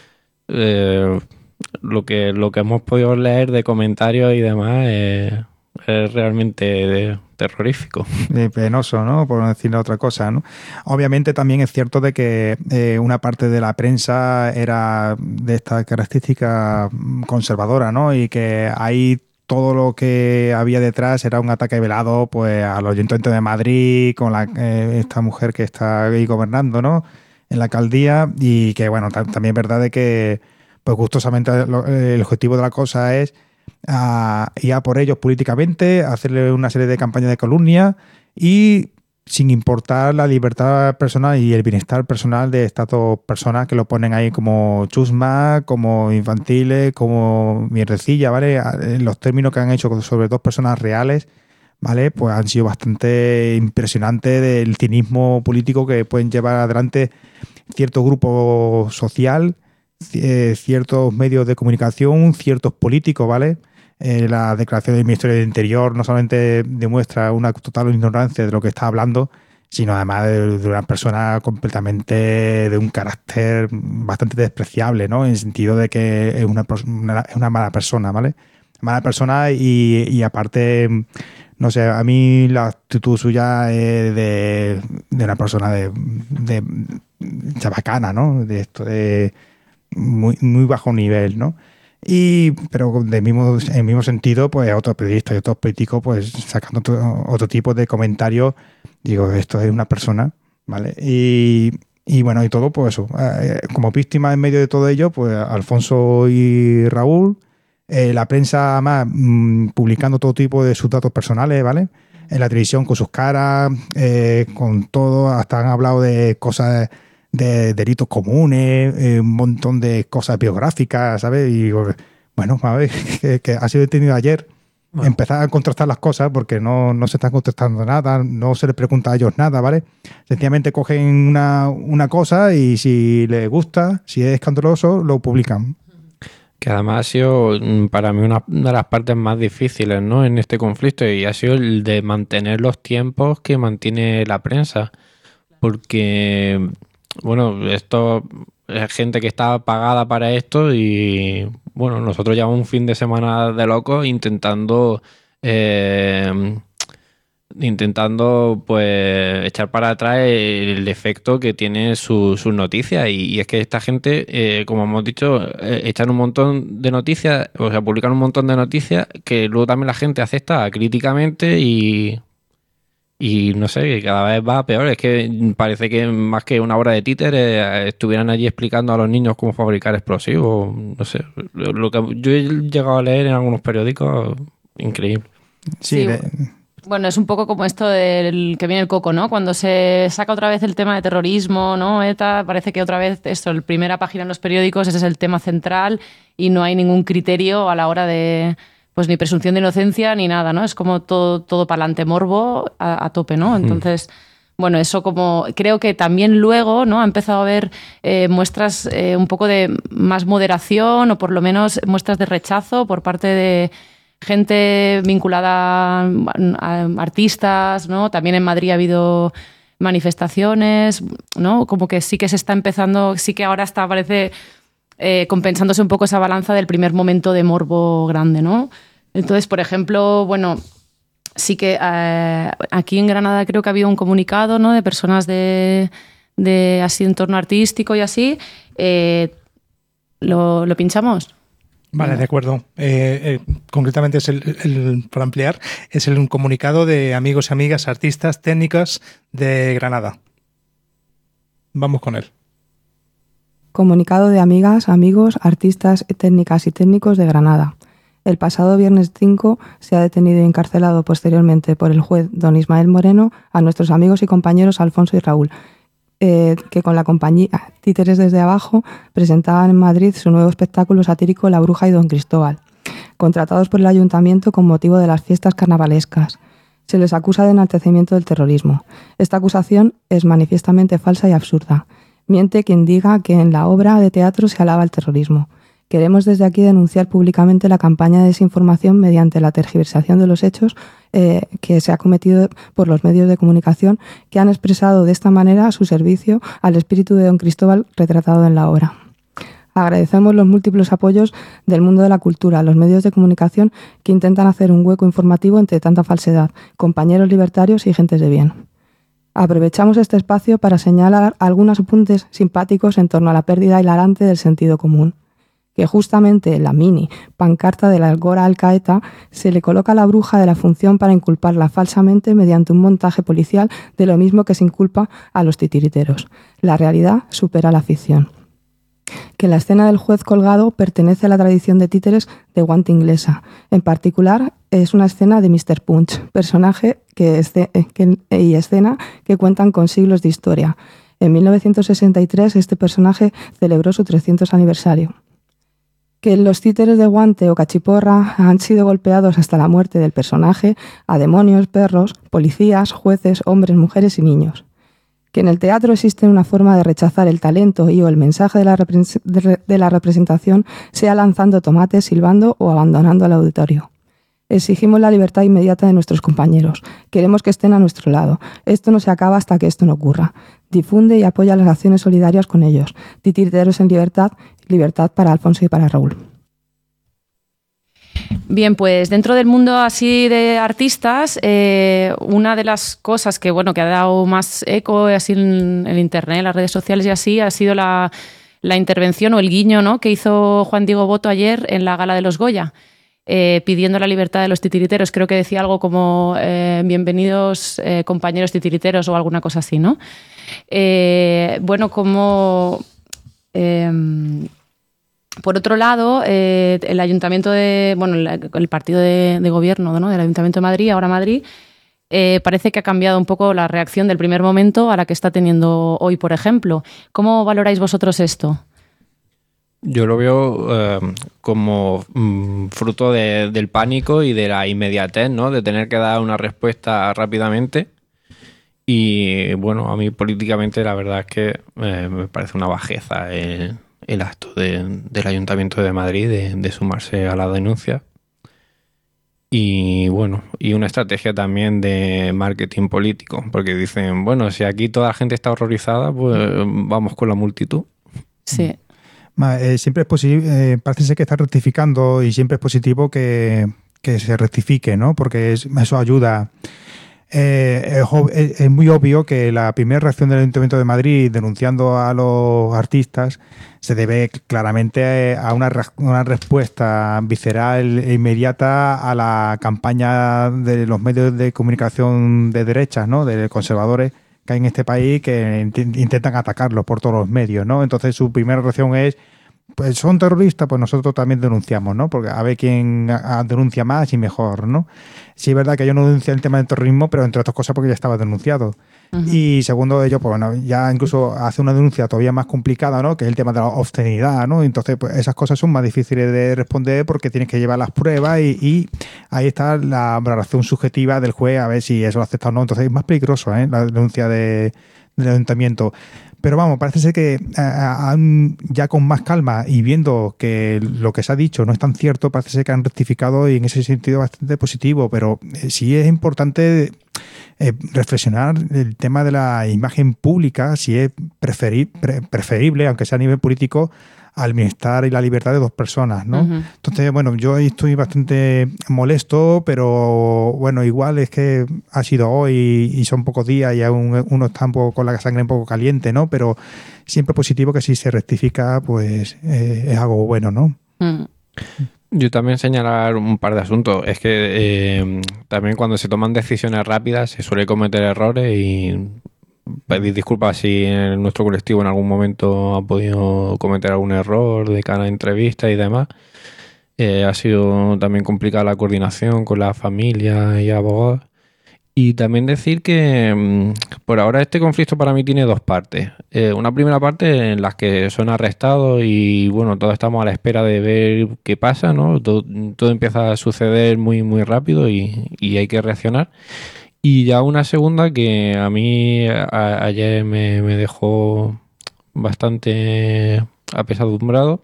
lo que hemos podido leer de comentarios y demás es realmente terrorífico. Penoso, ¿no? Por no decir otra cosa, ¿no? Obviamente también es cierto de que una parte de la prensa era de esta característica conservadora, ¿no? Y que ahí todo lo que había detrás era un ataque velado pues al Ayuntamiento de Madrid con esta mujer que está ahí gobernando, ¿no? En la alcaldía, y que, bueno, también es verdad de que pues gustosamente el objetivo de la cosa es ir a por ellos políticamente, hacerle una serie de campañas de calumnia y sin importar la libertad personal y el bienestar personal de estas dos personas que lo ponen ahí como chusma, como infantiles, como mierdecilla, ¿vale? Los términos que han hecho sobre dos personas reales, ¿vale? Pues han sido bastante impresionantes del cinismo político que pueden llevar adelante cierto grupo social, ciertos medios de comunicación, ciertos políticos, ¿vale? La declaración del Ministerio del Interior no solamente demuestra una total ignorancia de lo que está hablando, sino además de una persona completamente de un carácter bastante despreciable, ¿no? En el sentido de que es una mala persona, ¿vale? Mala persona y aparte, no sé, a mí la actitud suya es de una persona de chabacana, ¿no? De esto de muy, muy bajo nivel, ¿no? Pero en el mismo sentido, pues otros periodistas y otros políticos, pues sacando otro tipo de comentarios, digo, esto es una persona, ¿vale? Y bueno, y todo, pues eso, como víctima en medio de todo ello, pues Alfonso y Raúl, la prensa más publicando todo tipo de sus datos personales, ¿vale? En la televisión con sus caras, con todo, hasta han hablado de cosas, de delitos comunes, un montón de cosas biográficas, ¿sabes? Y bueno, a ver, que ha sido detenido ayer. Bueno. Empezar a contrastar las cosas porque no se están contestando nada, no se les pregunta a ellos nada, ¿vale? Sencillamente cogen una cosa y si les gusta, si es escandaloso, lo publican. Que además ha sido para mí una de las partes más difíciles, ¿no? En este conflicto, y ha sido el de mantener los tiempos que mantiene la prensa. Porque, bueno, esto es gente que está pagada para esto y, bueno, nosotros llevamos un fin de semana de locos intentando pues echar para atrás el efecto que tiene sus noticias y es que esta gente, como hemos dicho, echan un montón de noticias, o sea, publican un montón de noticias que luego también la gente acepta críticamente y no sé, que cada vez va peor. Es que parece que más que una obra de títeres estuvieran allí explicando a los niños cómo fabricar explosivos, no sé, lo que yo he llegado a leer en algunos periódicos, increíble. Sí. Bueno, es un poco como esto del que viene el coco, ¿no? Cuando se saca otra vez el tema de terrorismo, ¿no? ETA, parece que otra vez esto, la primera página en los periódicos, ese es el tema central y no hay ningún criterio a la hora de, pues ni presunción de inocencia ni nada, ¿no? Es como todo para adelante, morbo a tope, ¿no? Entonces, bueno, eso como creo que también luego, ¿no? Ha empezado a haber muestras un poco de más moderación o por lo menos muestras de rechazo por parte de gente vinculada a artistas, ¿no? También en Madrid ha habido manifestaciones, ¿no? Como que sí que se está empezando, sí que ahora parece compensándose un poco esa balanza del primer momento de morbo grande, ¿no? Entonces, por ejemplo, bueno, sí que aquí en Granada creo que ha habido un comunicado, ¿no? De personas de así entorno artístico y así. ¿Lo pinchamos? Vale, de acuerdo. Concretamente es para ampliar, es un comunicado de amigos y amigas, artistas, técnicas de Granada. Vamos con él. Comunicado de amigas, amigos, artistas, técnicas y técnicos de Granada. El pasado viernes 5 se ha detenido y encarcelado posteriormente por el juez don Ismael Moreno a nuestros amigos y compañeros Alfonso y Raúl, que con la compañía Títeres desde Abajo presentaban en Madrid su nuevo espectáculo satírico La Bruja y Don Cristóbal, contratados por el ayuntamiento con motivo de las fiestas carnavalescas. Se les acusa de enaltecimiento del terrorismo. Esta acusación es manifiestamente falsa y absurda. Miente quien diga que en la obra de teatro se alaba el terrorismo. Queremos desde aquí denunciar públicamente la campaña de desinformación mediante la tergiversación de los hechos que se ha cometido por los medios de comunicación que han expresado de esta manera su servicio al espíritu de Don Cristóbal retratado en la obra. Agradecemos los múltiples apoyos del mundo de la cultura, a los medios de comunicación que intentan hacer un hueco informativo entre tanta falsedad, compañeros libertarios y gentes de bien. Aprovechamos este espacio para señalar algunos apuntes simpáticos en torno a la pérdida hilarante del sentido común. Que justamente en la mini pancarta de la Algora Alcaeta se le coloca a la bruja de la función para inculparla falsamente mediante un montaje policial de lo mismo que se inculpa a los titiriteros. La realidad supera la ficción. Que la escena del juez colgado pertenece a la tradición de títeres de guante inglesa. En particular, es una escena de Mr. Punch, personaje y escena que cuentan con siglos de historia. En 1963 este personaje celebró su 300 aniversario. que los títeres de guante o cachiporra han sido golpeados hasta la muerte del personaje a demonios, perros, policías, jueces, hombres, mujeres y niños. Que en el teatro existe una forma de rechazar el talento y o el mensaje de la representación, sea lanzando tomates, silbando o abandonando el auditorio. Exigimos la libertad inmediata de nuestros compañeros. Queremos que estén a nuestro lado. Esto no se acaba hasta que esto no ocurra. Difunde y apoya las acciones solidarias con ellos. Titiriteros en libertad, libertad para Alfonso y para Raúl. Bien, pues dentro del mundo así de artistas, una de las cosas que ha dado más eco así en el internet, en las redes sociales y así, ha sido la intervención o el guiño, ¿no?, que hizo Juan Diego Boto ayer en la gala de los Goya, pidiendo la libertad de los titiriteros. Creo que decía algo como bienvenidos compañeros titiriteros o alguna cosa así, ¿no? Por otro lado, el ayuntamiento el partido de gobierno, ¿no?, del Ayuntamiento de Madrid, ahora Madrid, parece que ha cambiado un poco la reacción del primer momento a la que está teniendo hoy, por ejemplo. ¿Cómo valoráis vosotros esto? Yo lo veo como fruto del pánico y de la inmediatez, ¿no?, de tener que dar una respuesta rápidamente. Y bueno, a mí políticamente la verdad es que me parece una bajeza el acto del Ayuntamiento de Madrid de sumarse a la denuncia. Y bueno, y una estrategia también de marketing político, porque dicen, bueno, si aquí toda la gente está horrorizada, pues vamos con la multitud. Sí. Siempre es posible, parece ser que está rectificando y siempre es positivo que se rectifique, ¿no? Porque eso ayuda. Es muy obvio que la primera reacción del Ayuntamiento de Madrid denunciando a los artistas se debe claramente a una respuesta visceral e inmediata a la campaña de los medios de comunicación de derechas, ¿no?, de conservadores que hay en este país, que intentan atacarlos por todos los medios, ¿no? Entonces su primera reacción es, pues son terroristas, pues nosotros también denunciamos, ¿no? Porque a ver quién denuncia más y mejor, ¿no? Sí es verdad que yo no denuncié el tema del terrorismo, pero entre otras cosas porque ya estaba denunciado. Uh-huh. Y segundo ello, pues bueno, ya incluso hace una denuncia todavía más complicada, ¿no?, que es el tema de la obscenidad, ¿no? Entonces, pues esas cosas son más difíciles de responder porque tienes que llevar las pruebas y ahí está la valoración subjetiva del juez a ver si eso lo acepta o no. Entonces es más peligroso, la denuncia del ayuntamiento. Pero vamos, parece ser que ya con más calma y viendo que lo que se ha dicho no es tan cierto, parece ser que han rectificado y en ese sentido bastante positivo. Pero sí es importante reflexionar el tema de la imagen pública, si es preferible, aunque sea a nivel político, al bienestar y la libertad de dos personas, ¿no? Uh-huh. Entonces, bueno, yo ahí estoy bastante molesto, pero bueno, igual es que ha sido hoy y son pocos días y aún uno está un poco con la sangre un poco caliente, ¿no? Pero siempre positivo que si se rectifica, pues es algo bueno, ¿no? Uh-huh. Yo también señalar un par de asuntos. Es que también cuando se toman decisiones rápidas se suele cometer errores y pedir disculpas si en nuestro colectivo en algún momento ha podido cometer algún error de cara a entrevistas y demás. Ha sido también complicada la coordinación con la familia y abogados. Y también decir que por ahora este conflicto para mí tiene dos partes. Una primera parte en la que son arrestados y bueno, todos estamos a la espera de ver qué pasa, ¿no? Todo empieza a suceder muy, muy rápido y hay que reaccionar. Y ya una segunda que a mí ayer me dejó bastante apesadumbrado,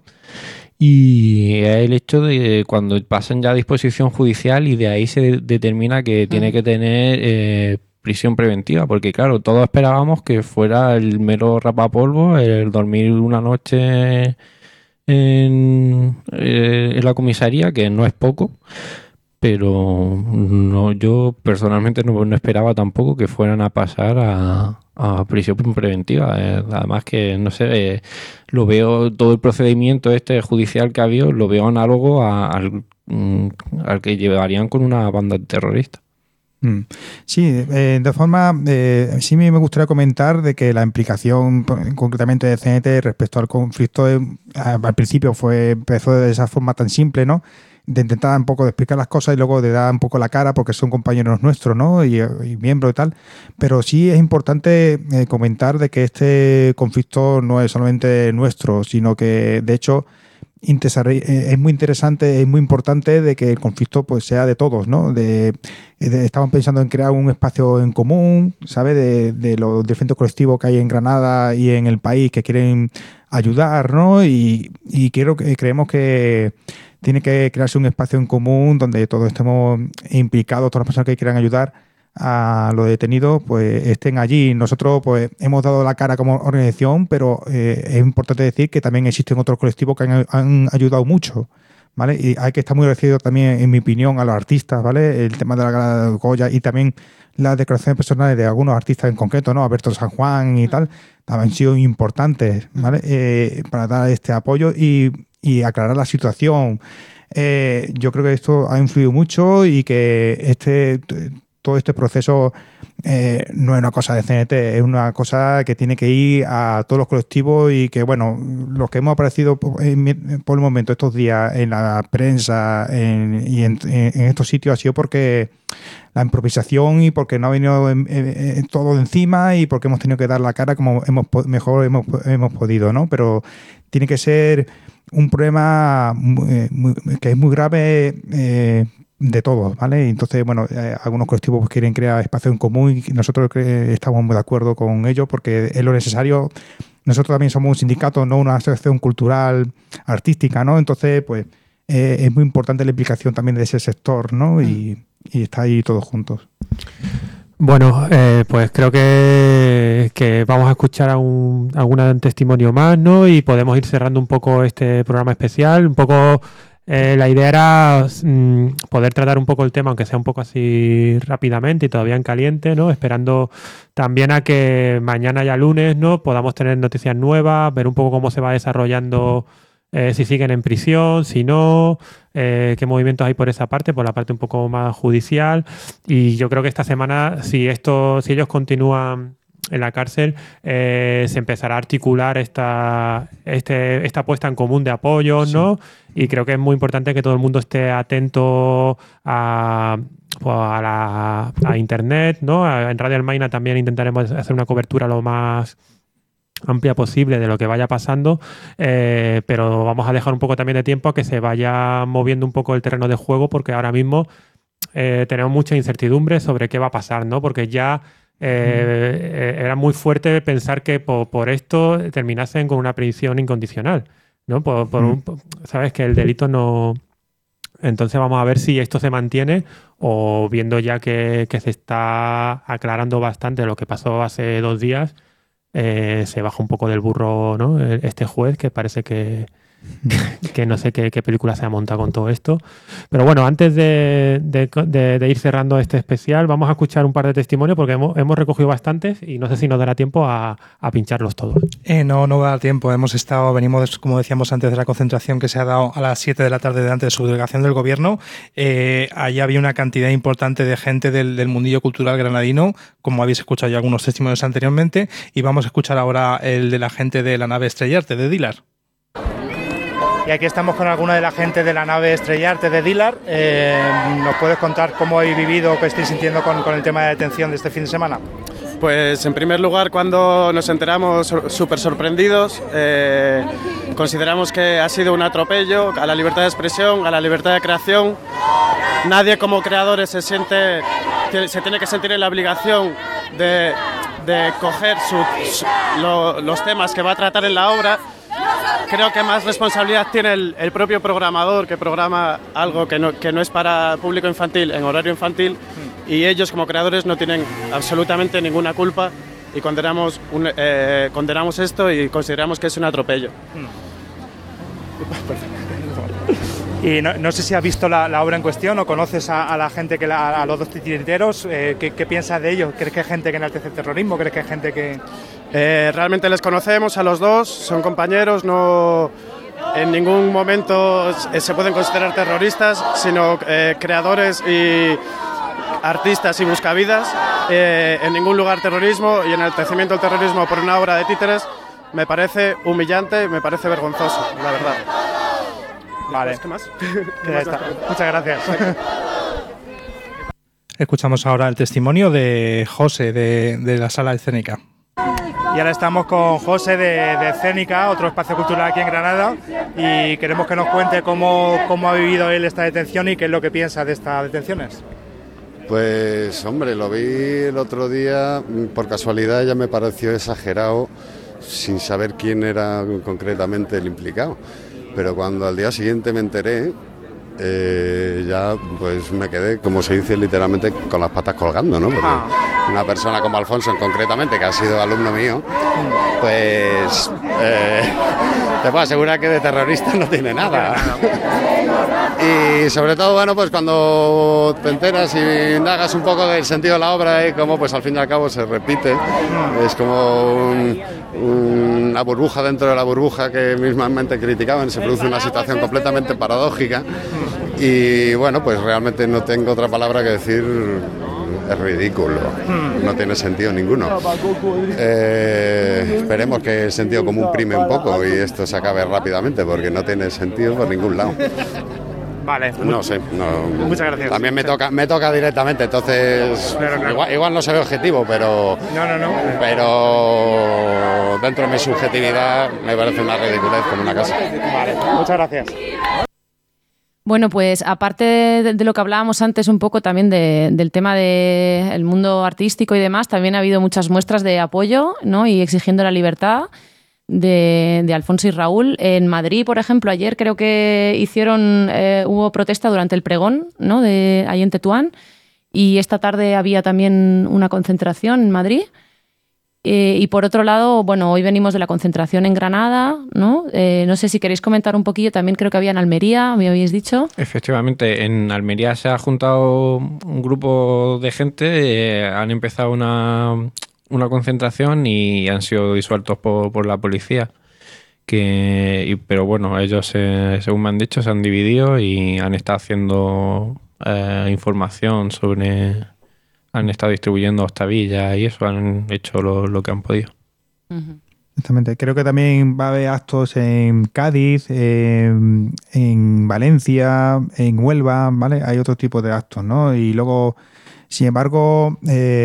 y es el hecho de cuando pasan ya a disposición judicial y de ahí se determina que tiene que tener prisión preventiva, porque claro, todos esperábamos que fuera el mero rapapolvo, el dormir una noche en la comisaría, que no es poco. Pero no, yo personalmente no esperaba tampoco que fueran a pasar a prisión preventiva. Además que, no sé, lo veo, todo el procedimiento judicial que ha habido, lo veo análogo al que llevarían con una banda terrorista. Sí, de forma, sí me gustaría comentar de que la implicación concretamente de CNT respecto al conflicto al principio empezó de esa forma tan simple, ¿no?, de intentar un poco de explicar las cosas y luego de dar un poco la cara porque son compañeros nuestros, ¿no?, y miembros y tal. Pero sí es importante comentar de que este conflicto no es solamente nuestro, sino que de hecho es muy interesante, es muy importante de que el conflicto pues sea de todos, ¿no? Estaban pensando en crear un espacio en común, ¿sabes? De los diferentes colectivos que hay en Granada y en el país que quieren ayudar, ¿no? Y creemos que tiene que crearse un espacio en común donde todos estemos implicados, todas las personas que quieran ayudar a los detenidos pues estén allí. Nosotros pues hemos dado la cara como organización, pero es importante decir que también existen otros colectivos que han ayudado mucho, ¿vale? Y hay que estar muy agradecido también, en mi opinión, a los artistas, ¿vale? El tema de la gala de Goya y también las declaraciones personales de algunos artistas en concreto, ¿no? Alberto San Juan y tal, han sido importantes, ¿vale? Para dar este apoyo y aclarar la situación. Yo creo que esto ha influido mucho y que todo este proceso no es una cosa de CNT, es una cosa que tiene que ir a todos los colectivos y que, bueno, los que hemos aparecido por el momento estos días en la prensa y en estos sitios ha sido porque la improvisación y porque no ha venido todo de encima y porque hemos tenido que dar la cara como mejor hemos podido, ¿no? Pero tiene que ser un problema que es muy grave de todos, ¿vale? Entonces, bueno, algunos colectivos pues quieren crear espacio en común y nosotros estamos muy de acuerdo con ellos porque es lo necesario. Nosotros también somos un sindicato, no una asociación cultural artística, ¿no? Entonces, pues es muy importante la implicación también de ese sector, ¿no? Y está ahí todos juntos. Bueno, pues creo que vamos a escuchar algún testimonio más, ¿no? Y podemos ir cerrando un poco este programa especial, un poco. La idea era poder tratar un poco el tema, aunque sea un poco así rápidamente y todavía en caliente, ¿no? Esperando también a que mañana ya lunes, ¿no? Podamos tener noticias nuevas, ver un poco cómo se va desarrollando, si siguen en prisión, si no, qué movimientos hay por esa parte, por la parte un poco más judicial. Y yo creo que esta semana, si ellos continúan en la cárcel, se empezará a articular esta puesta en común de apoyos, ¿no? Sí. Y creo que es muy importante que todo el mundo esté atento a Internet, ¿no? En Radio Almaina también intentaremos hacer una cobertura lo más amplia posible de lo que vaya pasando, pero vamos a dejar un poco también de tiempo a que se vaya moviendo un poco el terreno de juego, porque ahora mismo tenemos mucha incertidumbre sobre qué va a pasar, ¿no? Porque ya era muy fuerte pensar que por esto terminasen con una prisión incondicional, ¿no? Sabes que el delito no. Entonces vamos a ver si esto se mantiene o, viendo ya que se está aclarando bastante lo que pasó hace 2 días, se baja un poco del burro, ¿no? Este juez, que parece que no sé qué película se ha montado con todo esto. Pero bueno, antes de ir cerrando este especial, vamos a escuchar un par de testimonios porque hemos recogido bastantes y no sé si nos dará tiempo a pincharlos todos. No va a dar tiempo. Venimos, como decíamos antes, de la concentración que se ha dado a las 7 de la tarde delante de su delegación del gobierno. Allí había una cantidad importante de gente del mundillo cultural granadino, como habéis escuchado ya algunos testimonios anteriormente, y vamos a escuchar ahora el de la gente de la nave Estrellarte de Dilar. Y aquí estamos con alguna de la gente de la nave Estrellarte de Dilar. ¿Nos puedes contar cómo habéis vivido o qué estáis sintiendo con el tema de detención de este fin de semana? Pues en primer lugar, cuando nos enteramos, súper sorprendidos, consideramos que ha sido un atropello a la libertad de expresión, a la libertad de creación. Nadie como creadores se tiene que sentir en la obligación de coger los temas que va a tratar en la obra. Creo que más responsabilidad tiene el propio programador, que programa algo que no es para público infantil, en horario infantil, y ellos como creadores no tienen absolutamente ninguna culpa, y condenamos esto y consideramos que es un atropello. Y no sé si has visto la obra en cuestión o conoces a la gente, a los dos titiriteros. ¿Qué piensas de ellos? ¿Crees que hay gente que enaltece el terrorismo? ¿Crees que hay gente que...? Realmente les conocemos a los dos, son compañeros, no en ningún momento se pueden considerar terroristas, sino creadores y artistas y buscavidas. En ningún lugar terrorismo, y enaltecimiento del terrorismo por una obra de títeres me parece humillante, me parece vergonzoso, la verdad. Vale. ¿Qué más? Ya está. Muchas gracias. Escuchamos ahora el testimonio de José de la Sala Escénica. Y ahora estamos con José de Cénica, otro espacio cultural aquí en Granada, y queremos que nos cuente cómo ha vivido él esta detención y qué es lo que piensa de estas detenciones. Pues hombre, lo vi el otro día, por casualidad ya me pareció exagerado, sin saber quién era concretamente el implicado, pero cuando al día siguiente me enteré, ya pues me quedé, como se dice literalmente, con las patas colgando, ¿no? Porque una persona como Alfonso concretamente, que ha sido alumno mío, pues te puedo asegurar que de terrorista no tiene nada. Y sobre todo, bueno, pues cuando te enteras y indagas un poco del sentido de la obra y cómo pues al fin y al cabo se repite, es como una burbuja dentro de la burbuja que mismamente criticaban, se produce una situación completamente paradójica y bueno, pues realmente no tengo otra palabra que decir, es ridículo, no tiene sentido ninguno. Esperemos que el sentido común prime un poco y esto se acabe rápidamente porque no tiene sentido por ningún lado. Vale. No sé. No, muchas gracias. También me toca directamente, entonces claro. Igual no soy objetivo, pero pero dentro de mi subjetividad me parece una ridiculez como una casa. Vale, muchas gracias. Bueno, pues aparte de lo que hablábamos antes un poco también del tema del mundo artístico y demás, también ha habido muchas muestras de apoyo, ¿no? Y exigiendo la libertad de Alfonso y Raúl. En Madrid, por ejemplo, ayer creo que hubo protesta durante el pregón, ¿no? Ahí en Tetuán, y esta tarde había también una concentración en Madrid. Y por otro lado, bueno, hoy venimos de la concentración en Granada, ¿no? No sé si queréis comentar un poquillo, también creo que había en Almería, me habéis dicho. Efectivamente, en Almería se ha juntado un grupo de gente, han empezado una concentración y han sido disueltos por la policía. Pero bueno, ellos, según me han dicho, se han dividido y han estado haciendo información sobre... Han estado distribuyendo octavillas y eso, han hecho lo que han podido. Exactamente. Creo que también va a haber actos en Cádiz, en Valencia, en Huelva, ¿vale? Hay otro tipo de actos, ¿no? Y luego, sin embargo,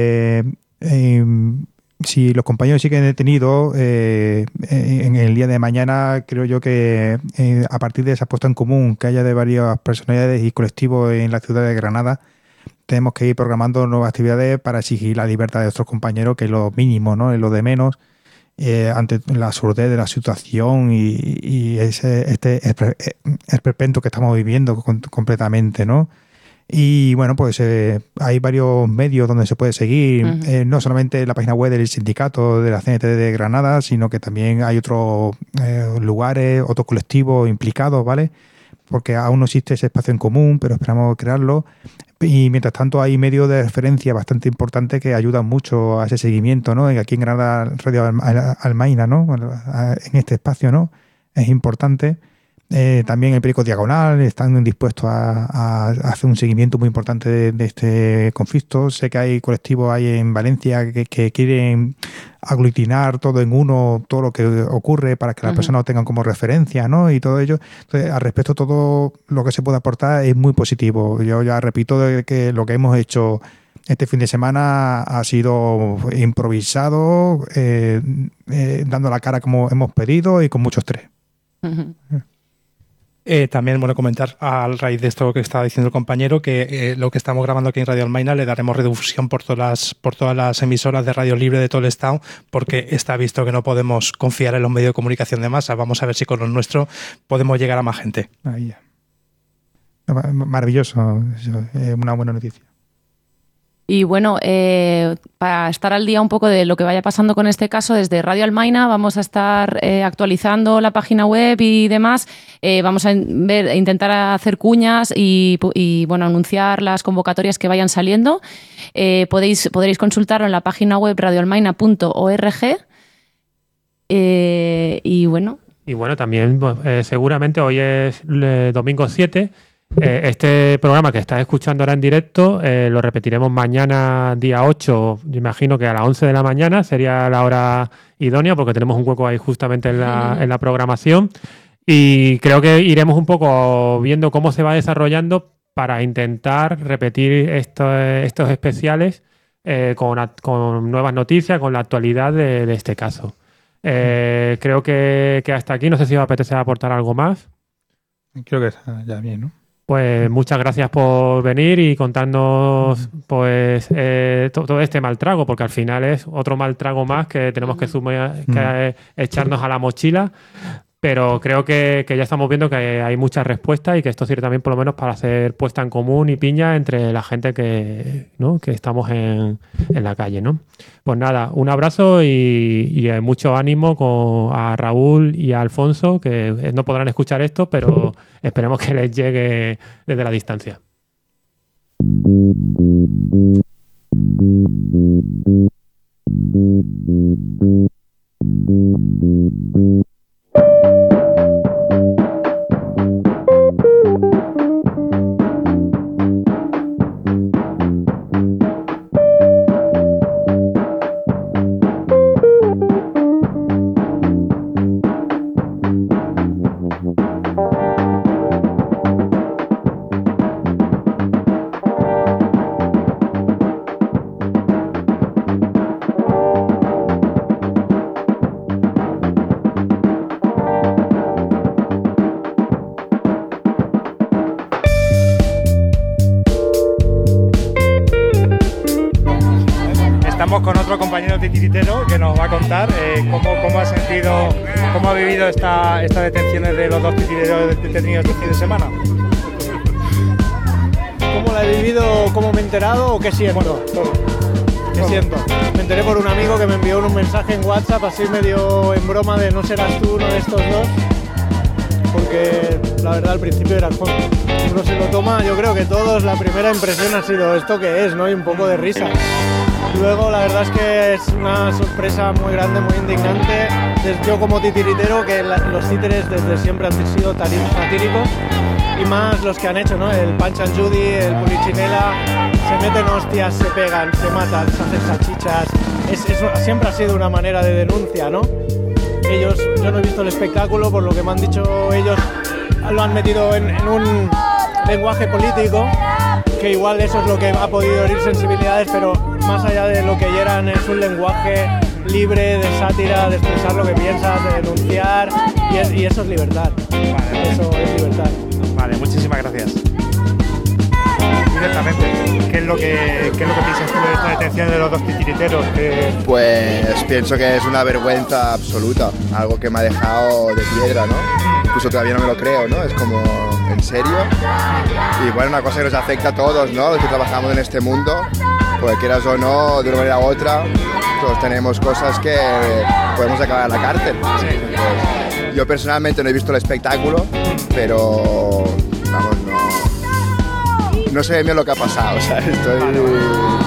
si los compañeros siguen detenidos, en el día de mañana creo yo que a partir de esa puesta en común que haya de varias personalidades y colectivos en la ciudad de Granada, tenemos que ir programando nuevas actividades para exigir la libertad de nuestros compañeros, que es lo mínimo, ¿no? Es lo de menos, ante la sordidez de la situación y este esperpento que estamos viviendo completamente, ¿no? Y bueno, pues hay varios medios donde se puede seguir, no solamente la página web del sindicato de la CNT de Granada, sino que también hay otros lugares, otros colectivos implicados, ¿vale? Porque aún no existe ese espacio en común, pero esperamos crearlo. Y mientras tanto hay medios de referencia bastante importantes que ayudan mucho a ese seguimiento, ¿no? Y aquí en Granada, Radio Almaina, ¿no? En este espacio, ¿no? Es importante. También el periódico Diagonal están dispuestos a hacer un seguimiento muy importante de este conflicto. Sé que hay colectivos ahí en Valencia que quieren aglutinar todo en uno, todo lo que ocurre para que las personas lo tengan como referencia, ¿no? Y todo ello. Entonces, al respecto, todo lo que se puede aportar es muy positivo. Yo ya repito de que lo que hemos hecho este fin de semana ha sido improvisado, dando la cara como hemos pedido y con mucho estrés. También, bueno, comentar a raíz de esto que estaba diciendo el compañero, que lo que estamos grabando aquí en Radio Almaina le daremos redifusión por todas las emisoras de radio libre de todo el estado, porque está visto que no podemos confiar en los medios de comunicación de masa. Vamos a ver si con lo nuestro podemos llegar a más gente. Ahí ya. Maravilloso, una buena noticia. Y bueno, para estar al día un poco de lo que vaya pasando con este caso, desde Radio Almaina vamos a estar actualizando la página web y demás. Vamos a intentar hacer cuñas y bueno, anunciar las convocatorias que vayan saliendo. Podréis consultarlo en la página web radioalmaina.org. Y bueno. Y bueno, también seguramente hoy es domingo 7. Este programa que estás escuchando ahora en directo lo repetiremos mañana día 8, yo imagino que a las 11 de la mañana sería la hora idónea porque tenemos un hueco ahí justamente en la programación y creo que iremos un poco viendo cómo se va desarrollando para intentar repetir estos especiales con nuevas noticias, con la actualidad de este caso. Creo que hasta aquí. No sé si os apetece aportar algo más. Creo que está ya bien, ¿no? Pues muchas gracias por venir y contarnos pues todo este mal trago, porque al final es otro mal trago más que tenemos que echarnos a la mochila. Pero creo que ya estamos viendo que hay muchas respuestas y que esto sirve también por lo menos para hacer puesta en común y piña entre la gente que estamos en la calle, ¿no? Pues nada, un abrazo y mucho ánimo a Raúl y a Alfonso, que no podrán escuchar esto, pero esperemos que les llegue desde la distancia. Con otro compañero titiritero que nos va a contar cómo ha sentido, cómo ha vivido estas detenciones de los dos titiriteros detenidos este fin de semana. ¿Cómo la he vivido? ¿Cómo me he enterado o qué siento? Bueno, todo. ¿Qué siento? Me enteré por un amigo que me envió un mensaje en WhatsApp así medio en broma de no serás tú uno de estos dos, porque la verdad al principio era Alfonso. Uno se lo toma, yo creo que todos, la primera impresión ha sido esto que es, ¿no? Y un poco de risa. Luego la verdad es que es una sorpresa muy grande, muy indignante. Yo como titiritero, que los títeres desde siempre han sido satíricos, y más los que han hecho, ¿no? El Punch and Judy, el Pulichinela, se meten hostias, se pegan, se matan, se hacen salchichas. Siempre ha sido una manera de denuncia, ¿no? Yo no he visto el espectáculo, por lo que me han dicho ellos, lo han metido en un lenguaje político, que igual eso es lo que ha podido herir sensibilidades, pero más allá de lo que hieran es un lenguaje libre de sátira, de expresar lo que piensas, de denunciar, y eso es libertad. Vale. Eso es libertad. Vale, muchísimas gracias. Directamente, ¿qué es lo que piensas tú de esta detención de los dos titiriteros? Pues pienso que es una vergüenza absoluta, algo que me ha dejado de piedra, ¿no? Incluso todavía no me lo creo, ¿no? Es como, ¿en serio? Y bueno, una cosa que nos afecta a todos, ¿no? Los que trabajamos en este mundo, porque quieras o no, de una manera u otra, todos tenemos cosas que podemos acabar en la cárcel. Pues, yo personalmente no he visto el espectáculo, pero vamos, no sé bien lo que ha pasado, o sea, estoy